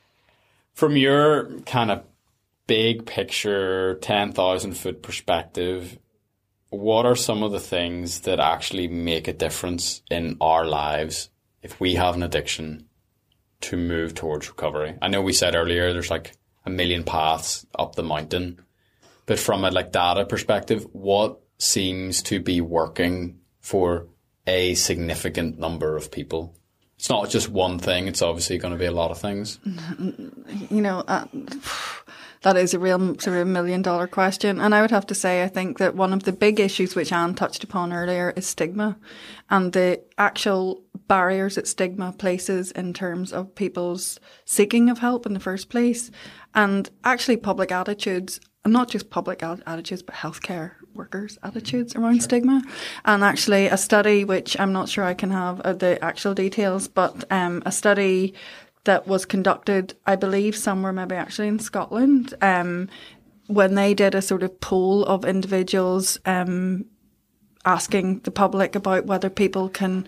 From your kind of big picture, ten thousand foot perspective, what are some of the things that actually make a difference in our lives if we have an addiction to move towards recovery? I know we said earlier there's like a million paths up the mountain, but from a like data perspective, what seems to be working for a significant number of people? It's not just one thing, it's obviously going to be a lot of things. You know, uh, that is a real sort of million dollar question. And I would have to say, I think that one of the big issues which Anne touched upon earlier is stigma, and the actual barriers that stigma places in terms of people's seeking of help in the first place. And actually public attitudes, and not just public attitudes, but healthcare workers' attitudes around sure. stigma. And actually a study, which I'm not sure I can have uh, the actual details, but um, a study that was conducted, I believe, somewhere maybe actually in Scotland, um, when they did a sort of poll of individuals um, asking the public about whether people can,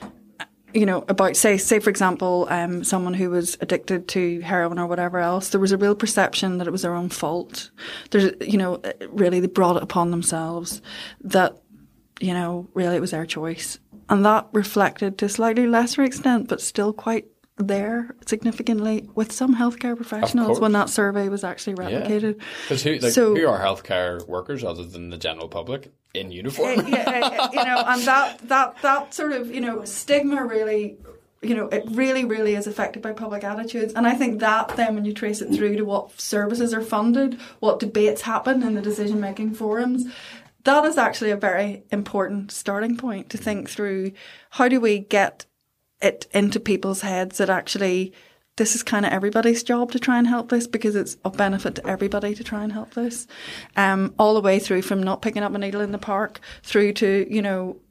you know, about, say, say for example, um, someone who was addicted to heroin or whatever else, there was a real perception that it was their own fault. There's, you know, really they brought it upon themselves that, you know, really it was their choice. And that reflected to a slightly lesser extent, but still quite there significantly with some healthcare professionals when that survey was actually replicated. Because yeah. who, like, so, who are healthcare workers other than the general public in uniform? yeah, you know, and that, that, that sort of, you know, stigma really, you know, it really, really is affected by public attitudes. And I think that then when you trace it through to what services are funded, what debates happen in the decision-making forums, that is actually a very important starting point to think through how do we get it into people's heads that actually this is kind of everybody's job to try and help this, because it's of benefit to everybody to try and help this. Um, all the way through from not picking up a needle in the park through to, you know,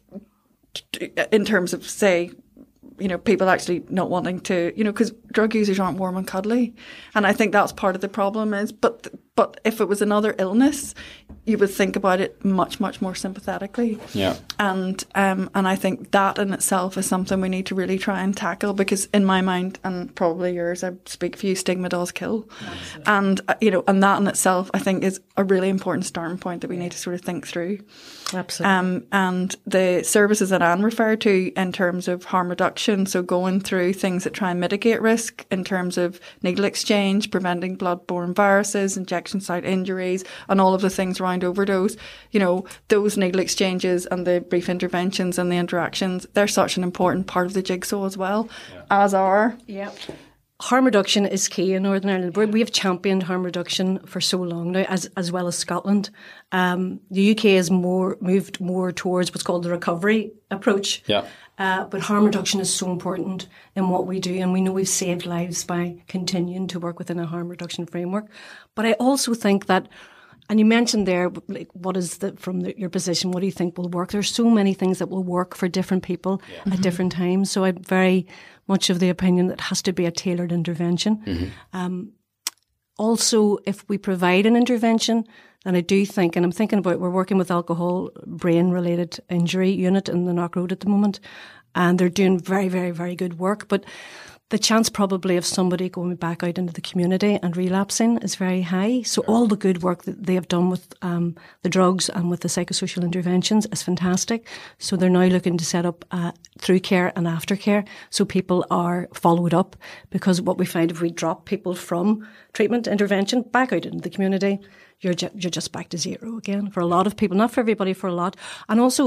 in terms of, say, you know, people actually not wanting to, you know, because drug users aren't warm and cuddly. And I think that's part of the problem is, but but if it was another illness, you would think about it much, much more sympathetically. Yeah. And um, and I think that in itself is something we need to really try and tackle, because in my mind, and probably yours, I speak for you, stigma does kill. Absolutely. And, uh, you know, and that in itself, I think, is a really important starting point that we need to sort of think through. Absolutely. Um, and the services that Anne referred to in terms of harm reduction, so going through things that try and mitigate risk in terms of needle exchange, preventing blood-borne viruses, injection site injuries, and all of the things around overdose, you know, those needle exchanges and the brief interventions and the interactions, they're such an important part of the jigsaw as well, yeah. as are. Yeah. Harm reduction is key in Northern Ireland. We have championed harm reduction for so long now, as as well as Scotland. Um, the U K has more moved more towards what's called the recovery approach. Yeah. Uh, but harm reduction is so important in what we do, and we know we've saved lives by continuing to work within a harm reduction framework. But I also think that, and you mentioned there, like, what is the, from the, your position, what do you think will work? There's so many things that will work for different people yeah. at mm-hmm. different times. So I'm very much of the opinion that it has to be a tailored intervention. Mm-hmm. Um, also, if we provide an intervention, and I do think, and I'm thinking about, we're working with alcohol brain-related injury unit in the Knock Road at the moment, and they're doing very, very, very good work. But the chance probably of somebody going back out into the community and relapsing is very high. So yeah. all the good work that they have done with um, the drugs and with the psychosocial interventions is fantastic. So they're now looking to set up uh, through care and aftercare, so people are followed up. Because what we find, if we drop people from treatment intervention back out into the community, you're ju- you're just back to zero again for a lot of people, not for everybody, for a lot. And also,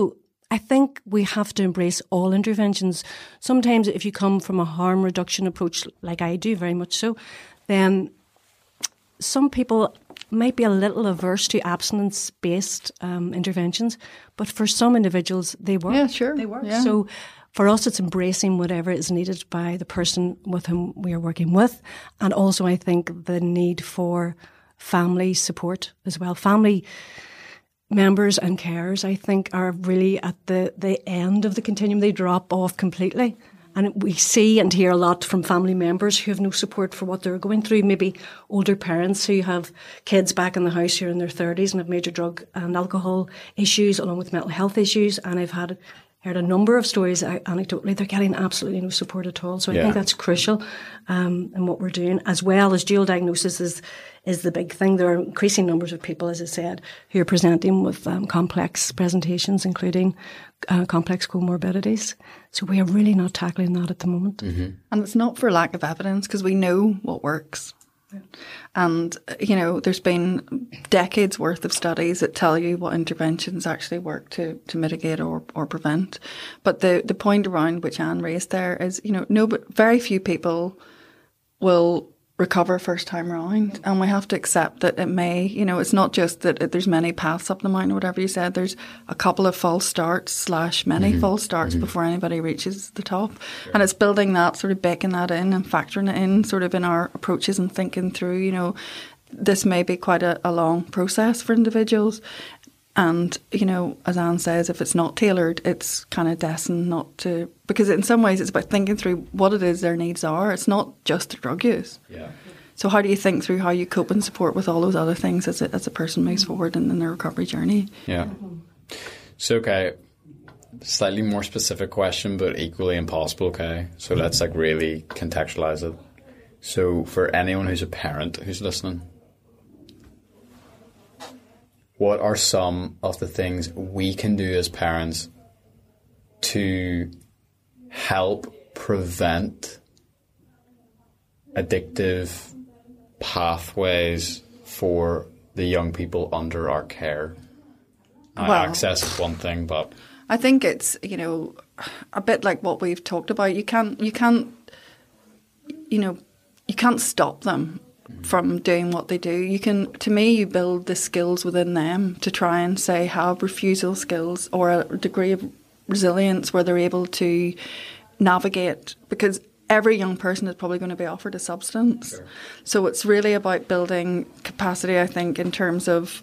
I think we have to embrace all interventions. Sometimes if you come from a harm reduction approach, like I do, very much so, then some people might be a little averse to abstinence-based um, interventions, but for some individuals, they work. Yeah, sure. They work. Yeah. So for us, it's embracing whatever is needed by the person with whom we are working with. And also, I think the need for family support as well. Family members and carers, I think, are really at the, the end of the continuum. They drop off completely. And we see and hear a lot from family members who have no support for what they're going through. Maybe older parents who have kids back in the house who are in their thirties and have major drug and alcohol issues along with mental health issues. And I've had heard a number of stories anecdotally. They're getting absolutely no support at all. So I yeah. think that's crucial um, in what we're doing, as well as dual diagnosis is is the big thing. There are increasing numbers of people, as I said, who are presenting with um, complex presentations, including uh, complex comorbidities. So we are really not tackling that at the moment. Mm-hmm. And it's not for lack of evidence, because we know what works. Yeah. And, you know, there's been decades worth of studies that tell you what interventions actually work to, to mitigate or, or prevent. But the, the point around which Anne raised there is, you know, no, but very few people will recover first time around, and we have to accept that it may, you know, it's not just that it, there's many paths up the mountain or whatever you said. There's a couple of false starts slash many mm-hmm. false starts mm-hmm. before anybody reaches the top. Sure. And it's building that, sort of baking that in and factoring it in sort of in our approaches and thinking through, you know, this may be quite a, a long process for individuals. And, you know, as Anne says, if it's not tailored, it's kind of destined not to, because in some ways it's about thinking through what it is their needs are. It's not just the drug use. Yeah. So how do you think through how you cope and support with all those other things as a, as a person moves forward in, in their recovery journey? Yeah. So, okay, slightly more specific question, but equally impossible, okay? So let's like really contextualize it. So for anyone who's a parent who's listening, what are some of the things we can do as parents to help prevent addictive pathways for the young people under our care? Well, access is one thing, but I think it's, you know, a bit like what we've talked about. You can't, you can't, you know, you can't stop them from doing what they do. You can, to me, you build the skills within them to try and say have refusal skills or a degree of resilience where they're able to navigate, because every young person is probably going to be offered a substance. Sure. So it's really about building capacity, I think, in terms of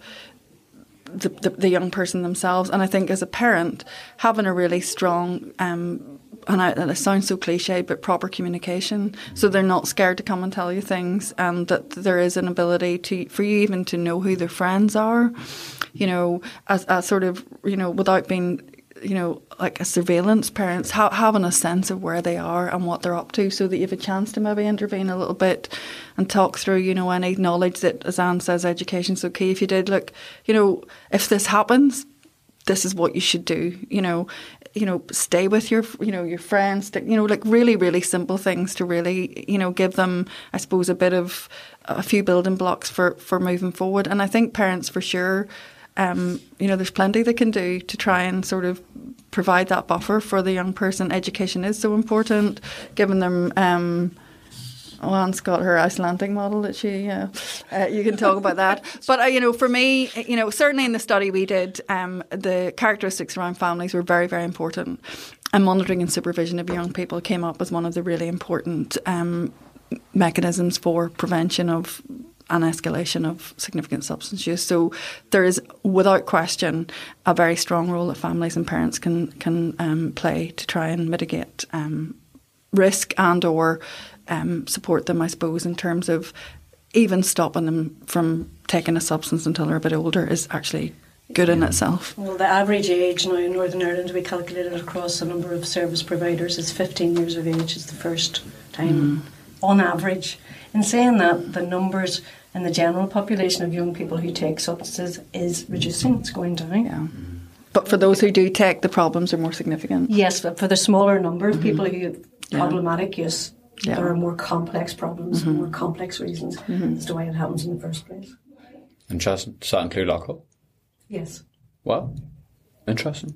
the, the, the young person themselves. And I think as a parent, having a really strong um and, I, and it sounds so cliche, but proper communication, so they're not scared to come and tell you things, and that there is an ability to for you even to know who their friends are, you know, as, as sort of, you know, without being, you know, like a surveillance parents, ha- having a sense of where they are and what they're up to, so that you have a chance to maybe intervene a little bit and talk through, you know, any knowledge that, as Anne says, education's okay. If you did, look, you know, if this happens, this is what you should do, you know. You know, stay with your, you know, your friends, you know, like really, really simple things to really, you know, give them, I suppose, a bit of, a few building blocks for, for moving forward. And I think parents, for sure, um, you know, there's plenty they can do to try and sort of provide that buffer for the young person. Education is so important, giving them, um, oh, Anne's got her Icelandic model that she, uh, uh, you can talk about that. But, uh, you know, for me, you know, certainly in the study we did, um, the characteristics around families were very, very important. And monitoring and supervision of young people came up as one of the really important um, mechanisms for prevention of and escalation of significant substance use. So there is, without question, a very strong role that families and parents can, can um, play to try and mitigate um, risk and or Um, support them, I suppose, in terms of even stopping them from taking a substance until they're a bit older is actually good in itself. Well, the average age now in Northern Ireland, we calculated across a number of service providers, is fifteen years of age is the first time mm. on average. In saying that, the numbers in the general population of young people who take substances is reducing, it's going down. Yeah. But for those who do take, the problems are more significant. Yes, but for the smaller number of people mm-hmm. who have problematic yeah. use, yeah. there are more complex problems, mm-hmm. more complex reasons mm-hmm. as to why it happens in the first place. Interesting. Does that include alcohol? Yes. Well, interesting.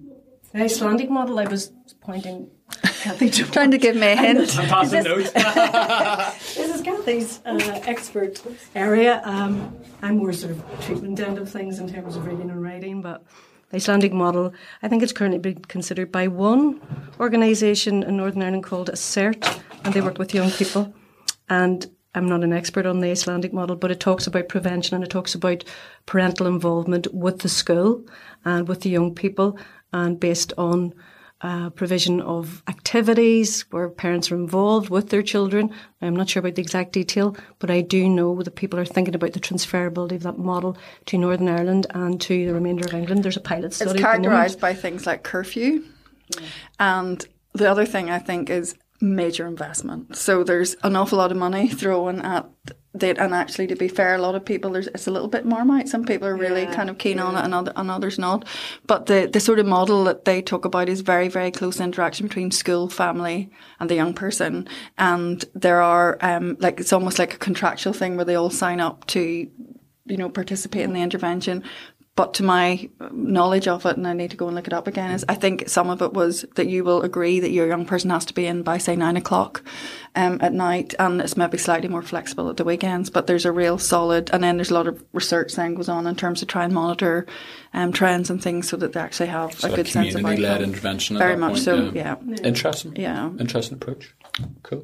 The Icelandic model, I was pointing Kathy to Trying to give me a hint. I'm passing notes. This is Kathy's uh, expert area. Um, I'm more sort of treatment end of things in terms of reading and writing, but the Icelandic model, I think it's currently being considered by one organisation in Northern Ireland called CERT, and they work with young people. And I'm not an expert on the Icelandic model, but it talks about prevention and it talks about parental involvement with the school and with the young people, and based on uh, provision of activities where parents are involved with their children. I'm not sure about the exact detail, but I do know that people are thinking about the transferability of that model to Northern Ireland and to the remainder of England. There's a pilot study. It's characterised by things like curfew. Yeah. And the other thing I think is major investment. So there's an awful lot of money thrown at it, and actually, to be fair, a lot of people, there's it's a little bit Marmite. Some people are really yeah, kind of keen yeah. on it, and, other, and others not. But the, the sort of model that they talk about is very, very close interaction between school, family, and the young person. And there are um like it's almost like a contractual thing where they all sign up to, you know, participate in the intervention. But to my knowledge of it, and I need to go and look it up again, is I think some of it was that you will agree that your young person has to be in by, say, nine o'clock um, at night, and it's maybe slightly more flexible at the weekends. But there's a real solid, and then there's a lot of research then goes on in terms of try and monitor um, trends and things so that they actually have so a good sense of community-led intervention. At Very that much point, so, yeah. yeah. Interesting. Yeah. Interesting approach. Cool.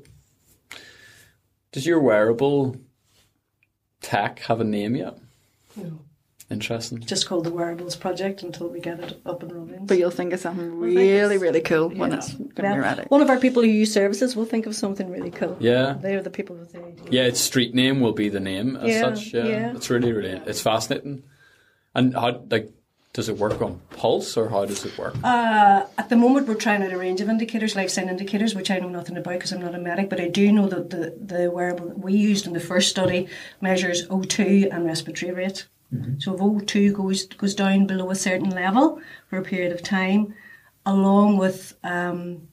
Does your wearable tech have a name yet? No. Interesting. Just called the Wearables Project until we get it up and running. But you'll think of something really, really cool when yeah. it's going to well, be ready. One of our people who use services will think of something really cool. Yeah. They are the people with the idea. Yeah, its street name will be the name as yeah, such. Yeah. yeah. It's really, really, it's fascinating. And how, like, does it work on pulse, or how does it work? Uh, at the moment, we're trying out a range of indicators, life sign indicators, which I know nothing about because I'm not a medic, but I do know that the, the wearable that we used in the first study measures O two and respiratory rate. Mm-hmm. So if O two goes goes down below a certain level for a period of time, along with um,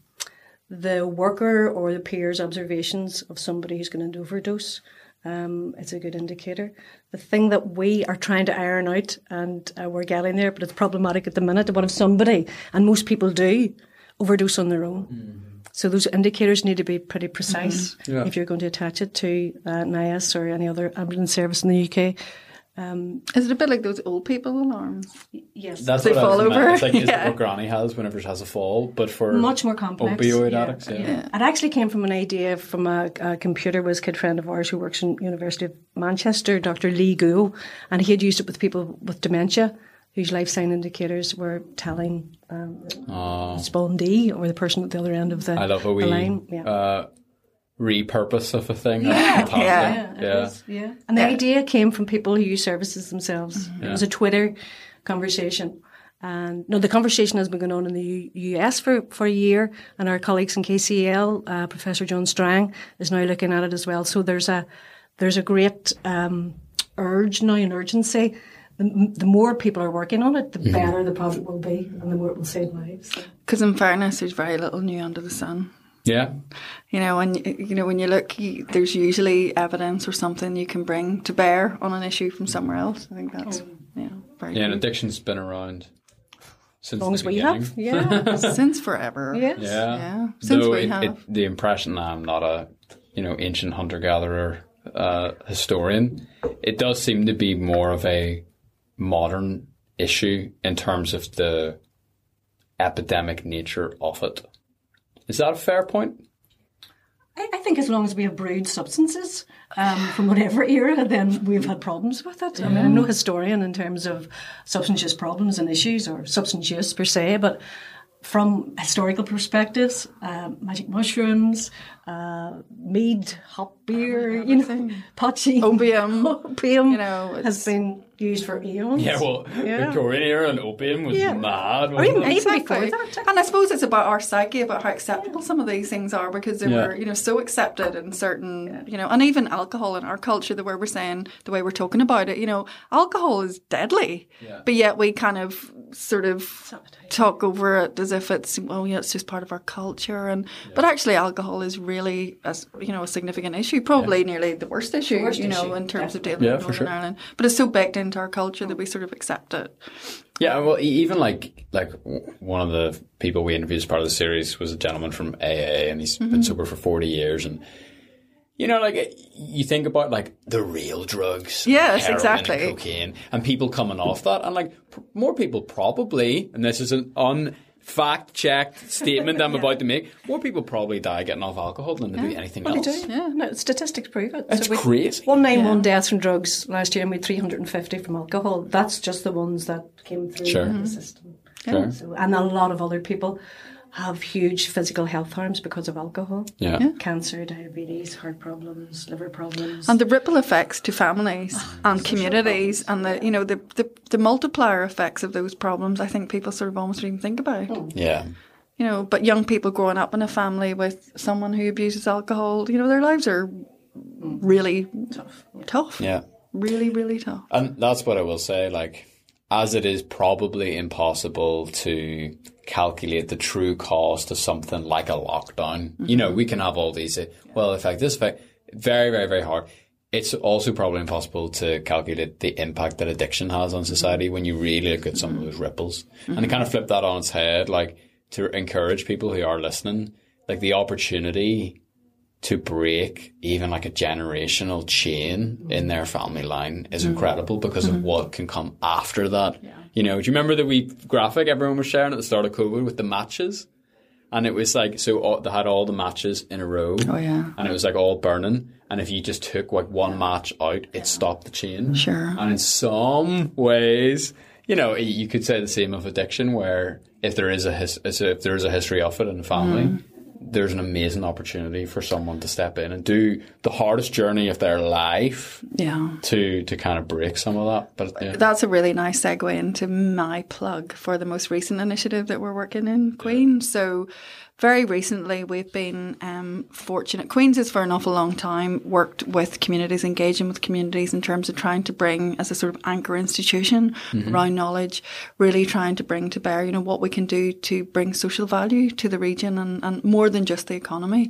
the worker or the peer's observations of somebody who's going to overdose, um, it's a good indicator. The thing that we are trying to iron out, and uh, we're getting there, but it's problematic at the minute, what if somebody, and most people do, overdose on their own? Mm-hmm. So those indicators need to be pretty precise mm-hmm. yeah. if you're going to attach it to uh, N I A S or any other ambulance service in the U K. Um, is it a bit like those old people alarms? Yes. That's they what fall I was over. It's like yeah. what Granny has whenever she has a fall, but for much more complex. Opioid yeah. addicts. Yeah. Yeah. It actually came from an idea from a, a computer whiz kid friend of ours who works in University of Manchester, Doctor Lee Guo, and he had used it with people with dementia whose life sign indicators were telling um, oh. spondee or the person at the other end of the, I love a wee, the line. Yeah. Uh, repurpose of a thing. Yeah, yeah, yeah, yeah. Is, yeah. And the yeah. idea came from people who use services themselves. Mm-hmm. It was a Twitter conversation. And no, the conversation has been going on in the U- US for, for a year, and our colleagues in K C L, uh, Professor John Strang, is now looking at it as well. So there's a there's a great um, urge now and urgency. The, the more people are working on it, the mm-hmm. better the product will be, and the more it will save lives. Because so. In fairness, there's very little new under the sun. Yeah, you know, when you know when you look, you, there's usually evidence or something you can bring to bear on an issue from somewhere else. I think that's mm. yeah, very. Yeah, good. And addiction's been around since as long the as we beginning. have, yeah, since forever. Yes. Yeah, yeah, since Though we it, have. It, the impression that I'm not a you know ancient hunter gatherer uh, historian, it does seem to be more of a modern issue in terms of the epidemic nature of it. Is that a fair point? I, I think as long as we have brewed substances um, from whatever era, then we've had problems with it. Yeah. I mean, I'm no historian in terms of substance use problems and issues or substance use per se, but from historical perspectives, uh, magic mushrooms, uh, mead, hop beer, you know, potchie, opium, opium, you know, has been used for eons. Yeah, well, yeah. Victorian era and opium was yeah. mad. Or even, it? even before that. And I suppose it's about our psyche, about how acceptable some of these things are, because they yeah. were, you know, so accepted in certain, yeah. you know, and even alcohol in our culture, the way we're saying, the way we're talking about it, you know, alcohol is deadly, yeah. but yet we kind of sort of talk over it as if it's, well, yeah, it's just part of our culture, and yeah. but actually alcohol is really, as you know, a significant issue, probably yeah. nearly the worst issue, the worst you know, issue. in terms Definitely. of dealing yeah, with Northern sure. Ireland. But it's so baked into into our culture that we sort of accept it. Yeah, well, e- even like like one of the people we interviewed as part of the series was a gentleman from A A, and he's mm-hmm. been sober for forty years, and you know, like you think about like the real drugs, yes, heroin exactly, and cocaine, and people coming off that, and like p- more people probably, and this is an un. fact-checked statement I'm yeah. about to make. More people probably die getting off alcohol than they yeah. do anything well, else. They do. Yeah, no, statistics prove it. It's so crazy. one hundred ninety-one yeah. deaths from drugs last year, and we had three hundred fifty from alcohol. That's just the ones that came through sure. the system. Sure. So, and a lot of other people have huge physical health harms because of alcohol. Yeah. yeah. Cancer, diabetes, heart problems, liver problems. And the ripple effects to families oh, and communities and the, you know, the, the, the multiplier effects of those problems, I think people sort of almost don't even think about. Oh. Yeah. You know, but young people growing up in a family with someone who abuses alcohol, you know, their lives are really tough. Tough. Yeah. Really, really tough. And that's what I will say, like, as it is probably impossible to calculate the true cost of something like a lockdown. Mm-hmm. You know, we can have all these, well, effect, this effect, very, very, very hard. It's also probably impossible to calculate the impact that addiction has on society when you really look at some of those ripples. Mm-hmm. And to kind of flip that on its head, like, to encourage people who are listening, like the opportunity to break even like a generational chain in their family line is incredible because of what can come after that. Yeah. You know, do you remember the wee graphic everyone was sharing at the start of COVID with the matches? And it was like, so all, they had all the matches in a row. Oh, yeah. And it was like all burning. And if you just took like one match out, it stopped the chain. Sure. And in some ways, you know, you could say the same of addiction, where if there is a his, if there is a history of it in the family, mm. there's an amazing opportunity for someone to step in and do the hardest journey of their life. Yeah. To to kind of break some of that. But yeah. That's a really nice segue into my plug for the most recent initiative that we're working in Queen. Yeah. So very recently, we've been um, fortunate. Queen's has for an awful long time worked with communities, engaging with communities in terms of trying to bring, as a sort of anchor institution mm-hmm. around knowledge, really trying to bring to bear, you know, what we can do to bring social value to the region and, and more than just the economy.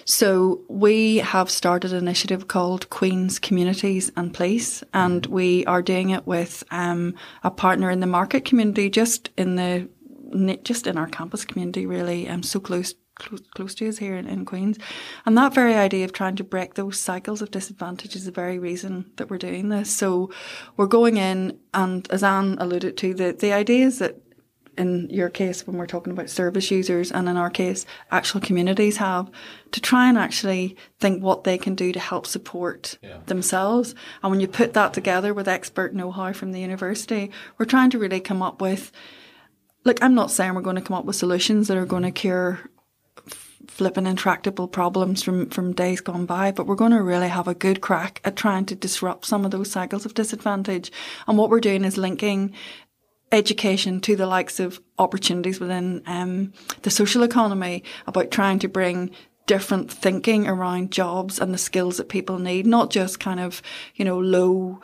So we have started an initiative called Queen's Communities and Place, and mm-hmm. we are doing it with um, a partner in the market community, just in the just in our campus community, really, um, so close, close, close to us here in, in Queens. And that very idea of trying to break those cycles of disadvantage is the very reason that we're doing this. So we're going in, and as Anne alluded to, the, the idea is that in your case, when we're talking about service users, and in our case, actual communities have, to try and actually think what they can do to help support yeah. themselves. And when you put that together with expert know-how from the university, we're trying to really come up with, look, I'm not saying we're going to come up with solutions that are going to cure flipping intractable problems from, from days gone by, but we're going to really have a good crack at trying to disrupt some of those cycles of disadvantage. And what we're doing is linking education to the likes of opportunities within um, the social economy, about trying to bring different thinking around jobs and the skills that people need, not just kind of, you know, low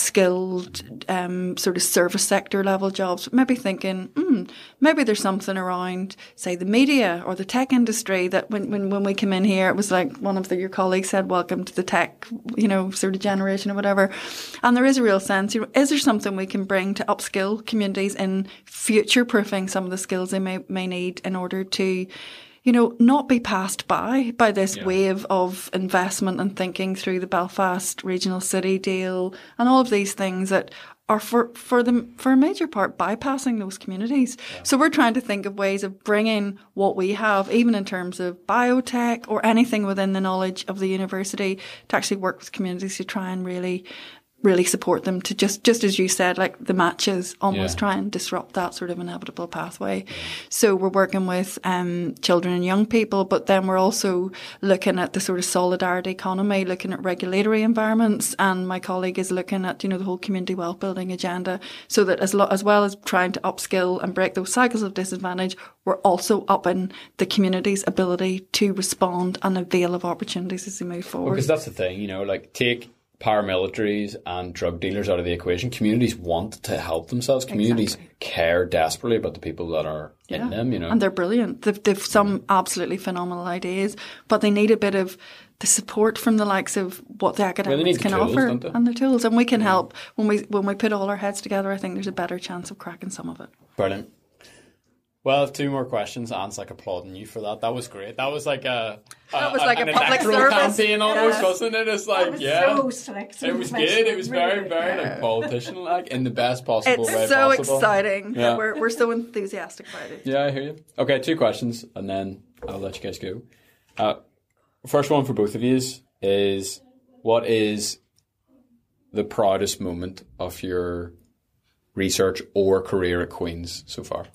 skilled, um, sort of service sector level jobs, but maybe thinking, hmm, maybe there's something around, say, the media or the tech industry that when, when, when we came in here, it was like one of the, your colleagues said, welcome to the tech, you know, sort of generation or whatever. And there is a real sense, you know, is there something we can bring to upskill communities in future proofing some of the skills they may, may need in order to, you know, not be passed by by this yeah. wave of investment and thinking through the Belfast Regional City deal and all of these things that are for, for them, for a major part, bypassing those communities. Yeah. So we're trying to think of ways of bringing what we have, even in terms of biotech or anything within the knowledge of the university, to actually work with communities to try and really really support them to just, just as you said, like the matches, almost yeah. try and disrupt that sort of inevitable pathway. Yeah. So we're working with um, children and young people, but then we're also looking at the sort of solidarity economy, looking at regulatory environments, and my colleague is looking at, you know, the whole community wealth building agenda, so that as, lo- as well as trying to upskill and break those cycles of disadvantage, we're also upping the community's ability to respond and avail of opportunities as they move forward. Well, because that's the thing, you know, like take paramilitaries and drug dealers out of the equation. Communities want to help themselves. Communities exactly. care desperately about the people that are yeah. in them, you know. And they're brilliant. They've, they've some absolutely phenomenal ideas, but they need a bit of the support from the likes of what the academics need the can tools, offer don't they? and the tools, and we can help when we when we put all our heads together. I think there's a better chance of cracking some of it. Brilliant. Well, I have two more questions. Anne's like applauding you for that. That was great. That was like a, a That was like an a public electoral service. campaign almost, Yes. wasn't it? It's like, yeah. So slick, so It was professional, good. It was very, really. very like politician like in the best possible way It's so possible. exciting. Yeah. We're we're so enthusiastic about it. Yeah, I hear you. Okay, two questions, and then I'll let you guys go. Uh, first one for both of you is, is what is the proudest moment of your research or career at Queen's so far?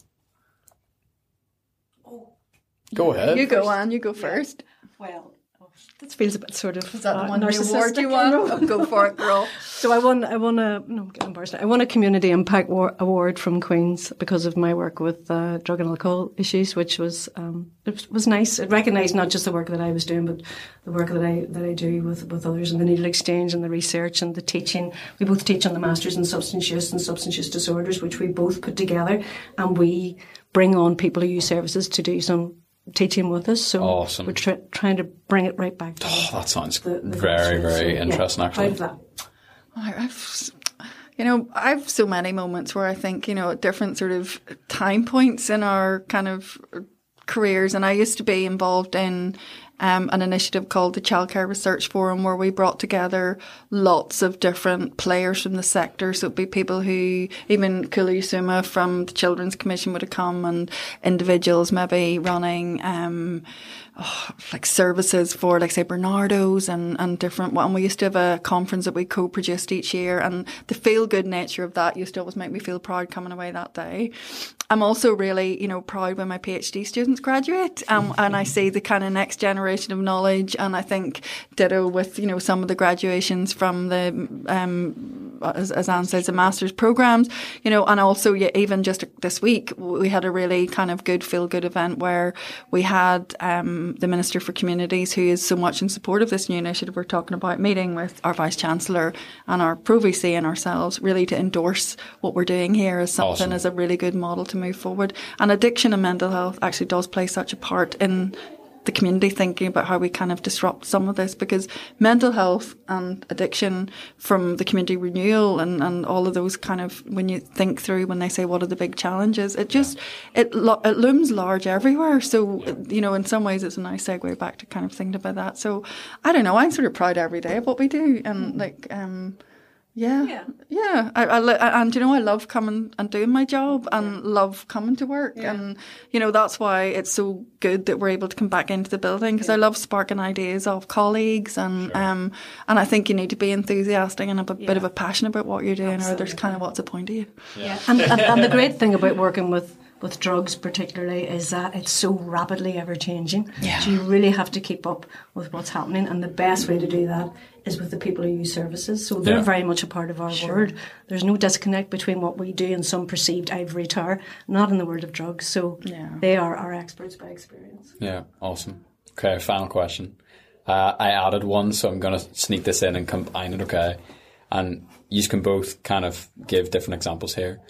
Go ahead. You go on. You go first. Well, oh, this feels a bit sort of Is that uh, the one award narcissistic, you won? know? Oh, go for it, girl. So I won. I won a. No, I'm getting embarrassed. I won a community impact war, award from Queen's because of my work with uh, drug and alcohol issues, which was um, it was, was nice. It recognised not just the work that I was doing, but the work that I that I do with, with others, and the needle exchange, and the research, and the teaching. We both teach on the masters in substance use and substance use disorders, which we both put together, and we bring on people who use services to do some teaching with us. So Awesome. we're try, trying to bring it right back to Oh, that sounds the, the very, grassroots. very So, interesting, yeah, actually. proud of that. I- I've, you know, I've so many moments where I think, you know, at different sort of time points in our kind of careers. And I used to be involved in um, an initiative called the Childcare Research Forum, where we brought together lots of different players from the sector. So it'd be people who, even Kula Yusuma from the Children's Commission would have come, and individuals maybe running um, oh, like services for, like, say, Bernardo's and, and different. And we used to have a conference that we co-produced each year, and the feel-good nature of that used to always make me feel proud coming away that day. I'm also really, you know, proud when my PhD students graduate, um, and I see the kind of next generation of knowledge. And I think ditto with, you know, some of the graduations from the, um, as, as Anne says, the master's programs, you know, and also, yeah, even just this week, we had a really kind of good feel-good event where we had um, the Minister for Communities, who is so much in support of this new initiative we're talking about, meeting with our Vice-Chancellor and our Pro-V C and ourselves, really to endorse what we're doing here as something, Awesome. as a really good model to move forward. And addiction and mental health actually does play such a part in the community thinking about how we kind of disrupt some of this, because mental health and addiction from the community renewal and, and all of those kind of, when you think through, when they say what are the big challenges, it just, it, lo- it looms large everywhere. So, you know, in some ways it's a nice segue back to kind of thinking about that. So I don't know, I'm sort of proud every day of what we do. And like, um, Yeah, Yeah. yeah. I, I, li- and you know, I love coming and doing my job, and love coming to work, Yeah. and you know that's why it's so good that we're able to come back into the building, because I love sparking ideas of colleagues, and um, and I think you need to be enthusiastic and have a bit Yeah. of a passion about what you're doing, or there's Absolutely. kind of what's the point of you. Yeah, and, and, and the great thing about working with, with drugs particularly is that it's so rapidly ever changing. Yeah. So you really have to keep up with what's happening, and the best way to do that is with the people who use services. So they're Yeah. very much a part of our world. There's no disconnect between what we do and some perceived ivory tower, not in the world of drugs. So Yeah. they are our experts by experience. Yeah, awesome. Okay, final question. Uh, I added one, so I'm going to sneak this in and combine it, okay? And you can both kind of give different examples here.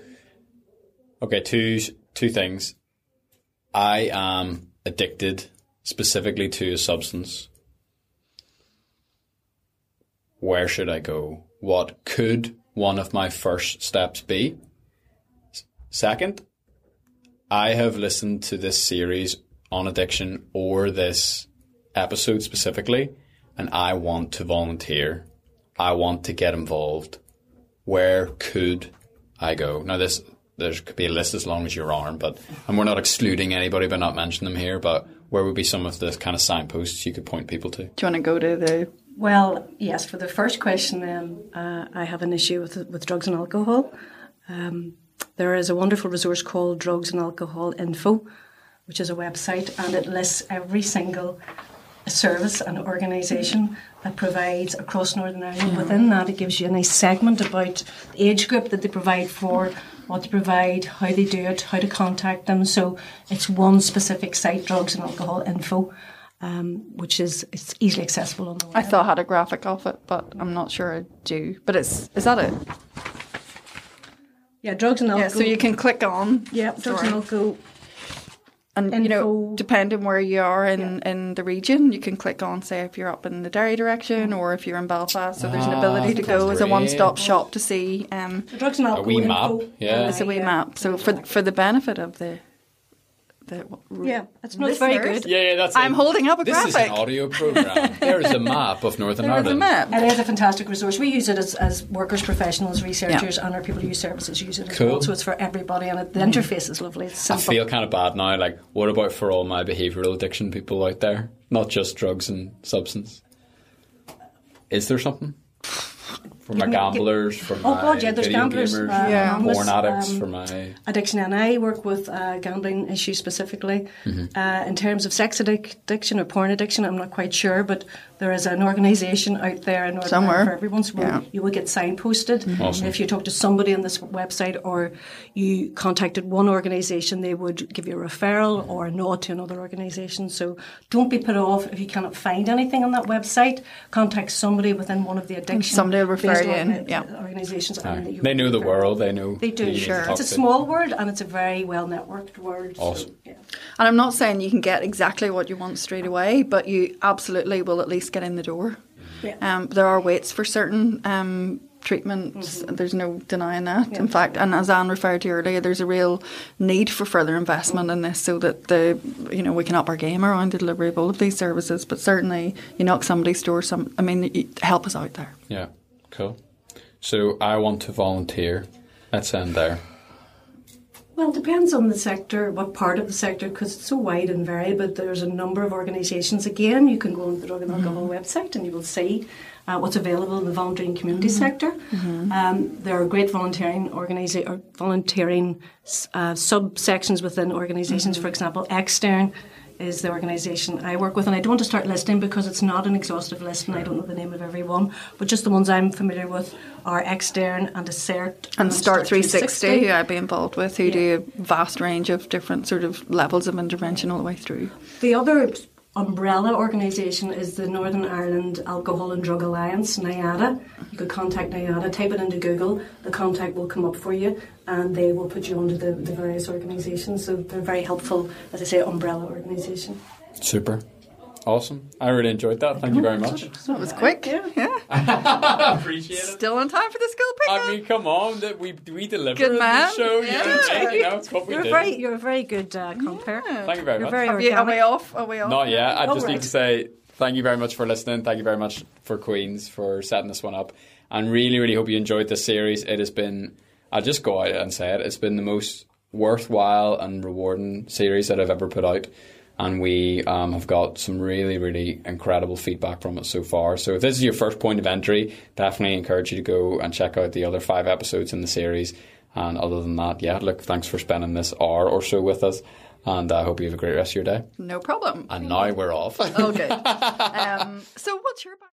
Okay, two two things. I am addicted specifically to a substance. Where should I go? What could one of my first steps be? S- Second, I have listened to this series on addiction, or this episode specifically, and I want to volunteer. I want to get involved. Where could I go? Now, this there could be a list as long as your arm, but and we're not excluding anybody by not mentioning them here. But where would be some of the kind of signposts you could point people to? Do you want to go to the? Well, yes, for the first question then, uh, I have an issue with with drugs and alcohol. Um, there is a wonderful resource called Drugs and Alcohol Info, which is a website, and it lists every single service and organisation that provides across Northern Ireland. Within that, it gives you a nice segment about the age group that they provide for, what they provide, how they do it, how to contact them. So it's one specific site, Drugs and Alcohol Info, um, which is it's easily accessible on the web. I thought I had a graphic of it, but I'm not sure I do. But it's is that it? Yeah, Drugs and Alcohol. Yeah. So you can click on. Yeah, Drugs Sorry. and Alcohol. And, Info. you know, depending where you are in, yeah. in the region, you can click on, say, if you're up in the Derry direction or if you're in Belfast. So there's an ability to go as a one-stop shop to see. Um, the drugs and a wee map. Yeah. It's a wee map. So for, for the benefit of the... The, yeah, it's not very good. Yeah, yeah, that's I'm it. holding up a this graphic. This is an audio program. There is a map of Northern There's Ireland. A map. It is a fantastic resource. We use it as, as workers, professionals, researchers, yeah. and our people who use services use it as cool. well. So it's for everybody, and it, the interface is lovely. It's simple. I feel kind of bad now. Like, what about for all my behavioural addiction people out there? Not just drugs and substance. Is there something? For my gamblers, for oh my God, yeah, there's video gamblers, gamers, uh, yeah. porn addicts, um, for my addiction. And I work with uh, gambling issues specifically. Mm-hmm. Uh, in terms of sex addic- addiction or porn addiction, I'm not quite sure, but there is an organisation out there in Northern Somewhere. Ireland for everyone. So yeah. you will get signposted. Mm-hmm. Awesome. If you talk to somebody on this website or you contacted one organisation, they would give you a referral or a nod to another organisation. So don't be put off if you cannot find anything on that website. Contact somebody within one of the addiction. Somebody will refer you in. Orga- yeah. organisations. Right. They know the world. They know. They do. Sure. It's a small world and it's a very well networked world. Awesome. So, yeah. And I'm not saying you can get exactly what you want straight away, but you absolutely will at least get in the door. Yeah. Um, there are waits for certain um, treatments. Mm-hmm. There's no denying that. Yeah. In fact, and as Anne referred to earlier, there's a real need for further investment in this so that the you know we can up our game around the delivery of all of these services. But certainly, you knock somebody's door. Some, I mean, you, help us out there. Yeah. Cool. So I want to volunteer. Let's end there. Well, it depends on the sector, what part of the sector, because it's so wide and varied, but there's a number of organisations. Again, you can go on the Drug and Alcohol mm-hmm. website and you will see uh, what's available in the volunteering community mm-hmm. sector. Mm-hmm. Um, there are great volunteering organisa- or volunteering uh, subsections within organisations. Mm-hmm. For example, Extern is the organisation I work with, and I don't want to start listing because it's not an exhaustive list and I don't know the name of every one, but just the ones I'm familiar with are Extern and Assert and, and Start three sixty, who I'd be involved with, who yeah. do a vast range of different sort of levels of intervention all the way through. The other umbrella organisation is the Northern Ireland Alcohol and Drug Alliance, NIADA. You could contact NIADA, type it into Google, the contact will come up for you and they will put you onto the, the various organisations. So they're very helpful, as I say, umbrella organisation. Super. Awesome. I really enjoyed that. Thank you very much. That was quick. Yeah. yeah. Appreciate it. Still in time for the school pickup. I mean, come on. We we deliver good man. the show. Yeah. You, you know, it's what we you're, do. very, you're a very good uh, compere. Yeah. Thank you very you're much. Very are, you, are we off? Are we off? Not yet. I just oh, right. need to say thank you very much for listening. Thank you very much for Queens for setting this one up. And really, really hope you enjoyed this series. It has been, I'll just go out and say it, it's been the most worthwhile and rewarding series that I've ever put out. And we um, have got some really, really incredible feedback from it so far. So if this is your first point of entry, definitely encourage you to go and check out the other five episodes in the series. And other than that, yeah, look, thanks for spending this hour or so with us. And I uh, hope you have a great rest of your day. No problem. And now we're off. Okay. um, so what's your...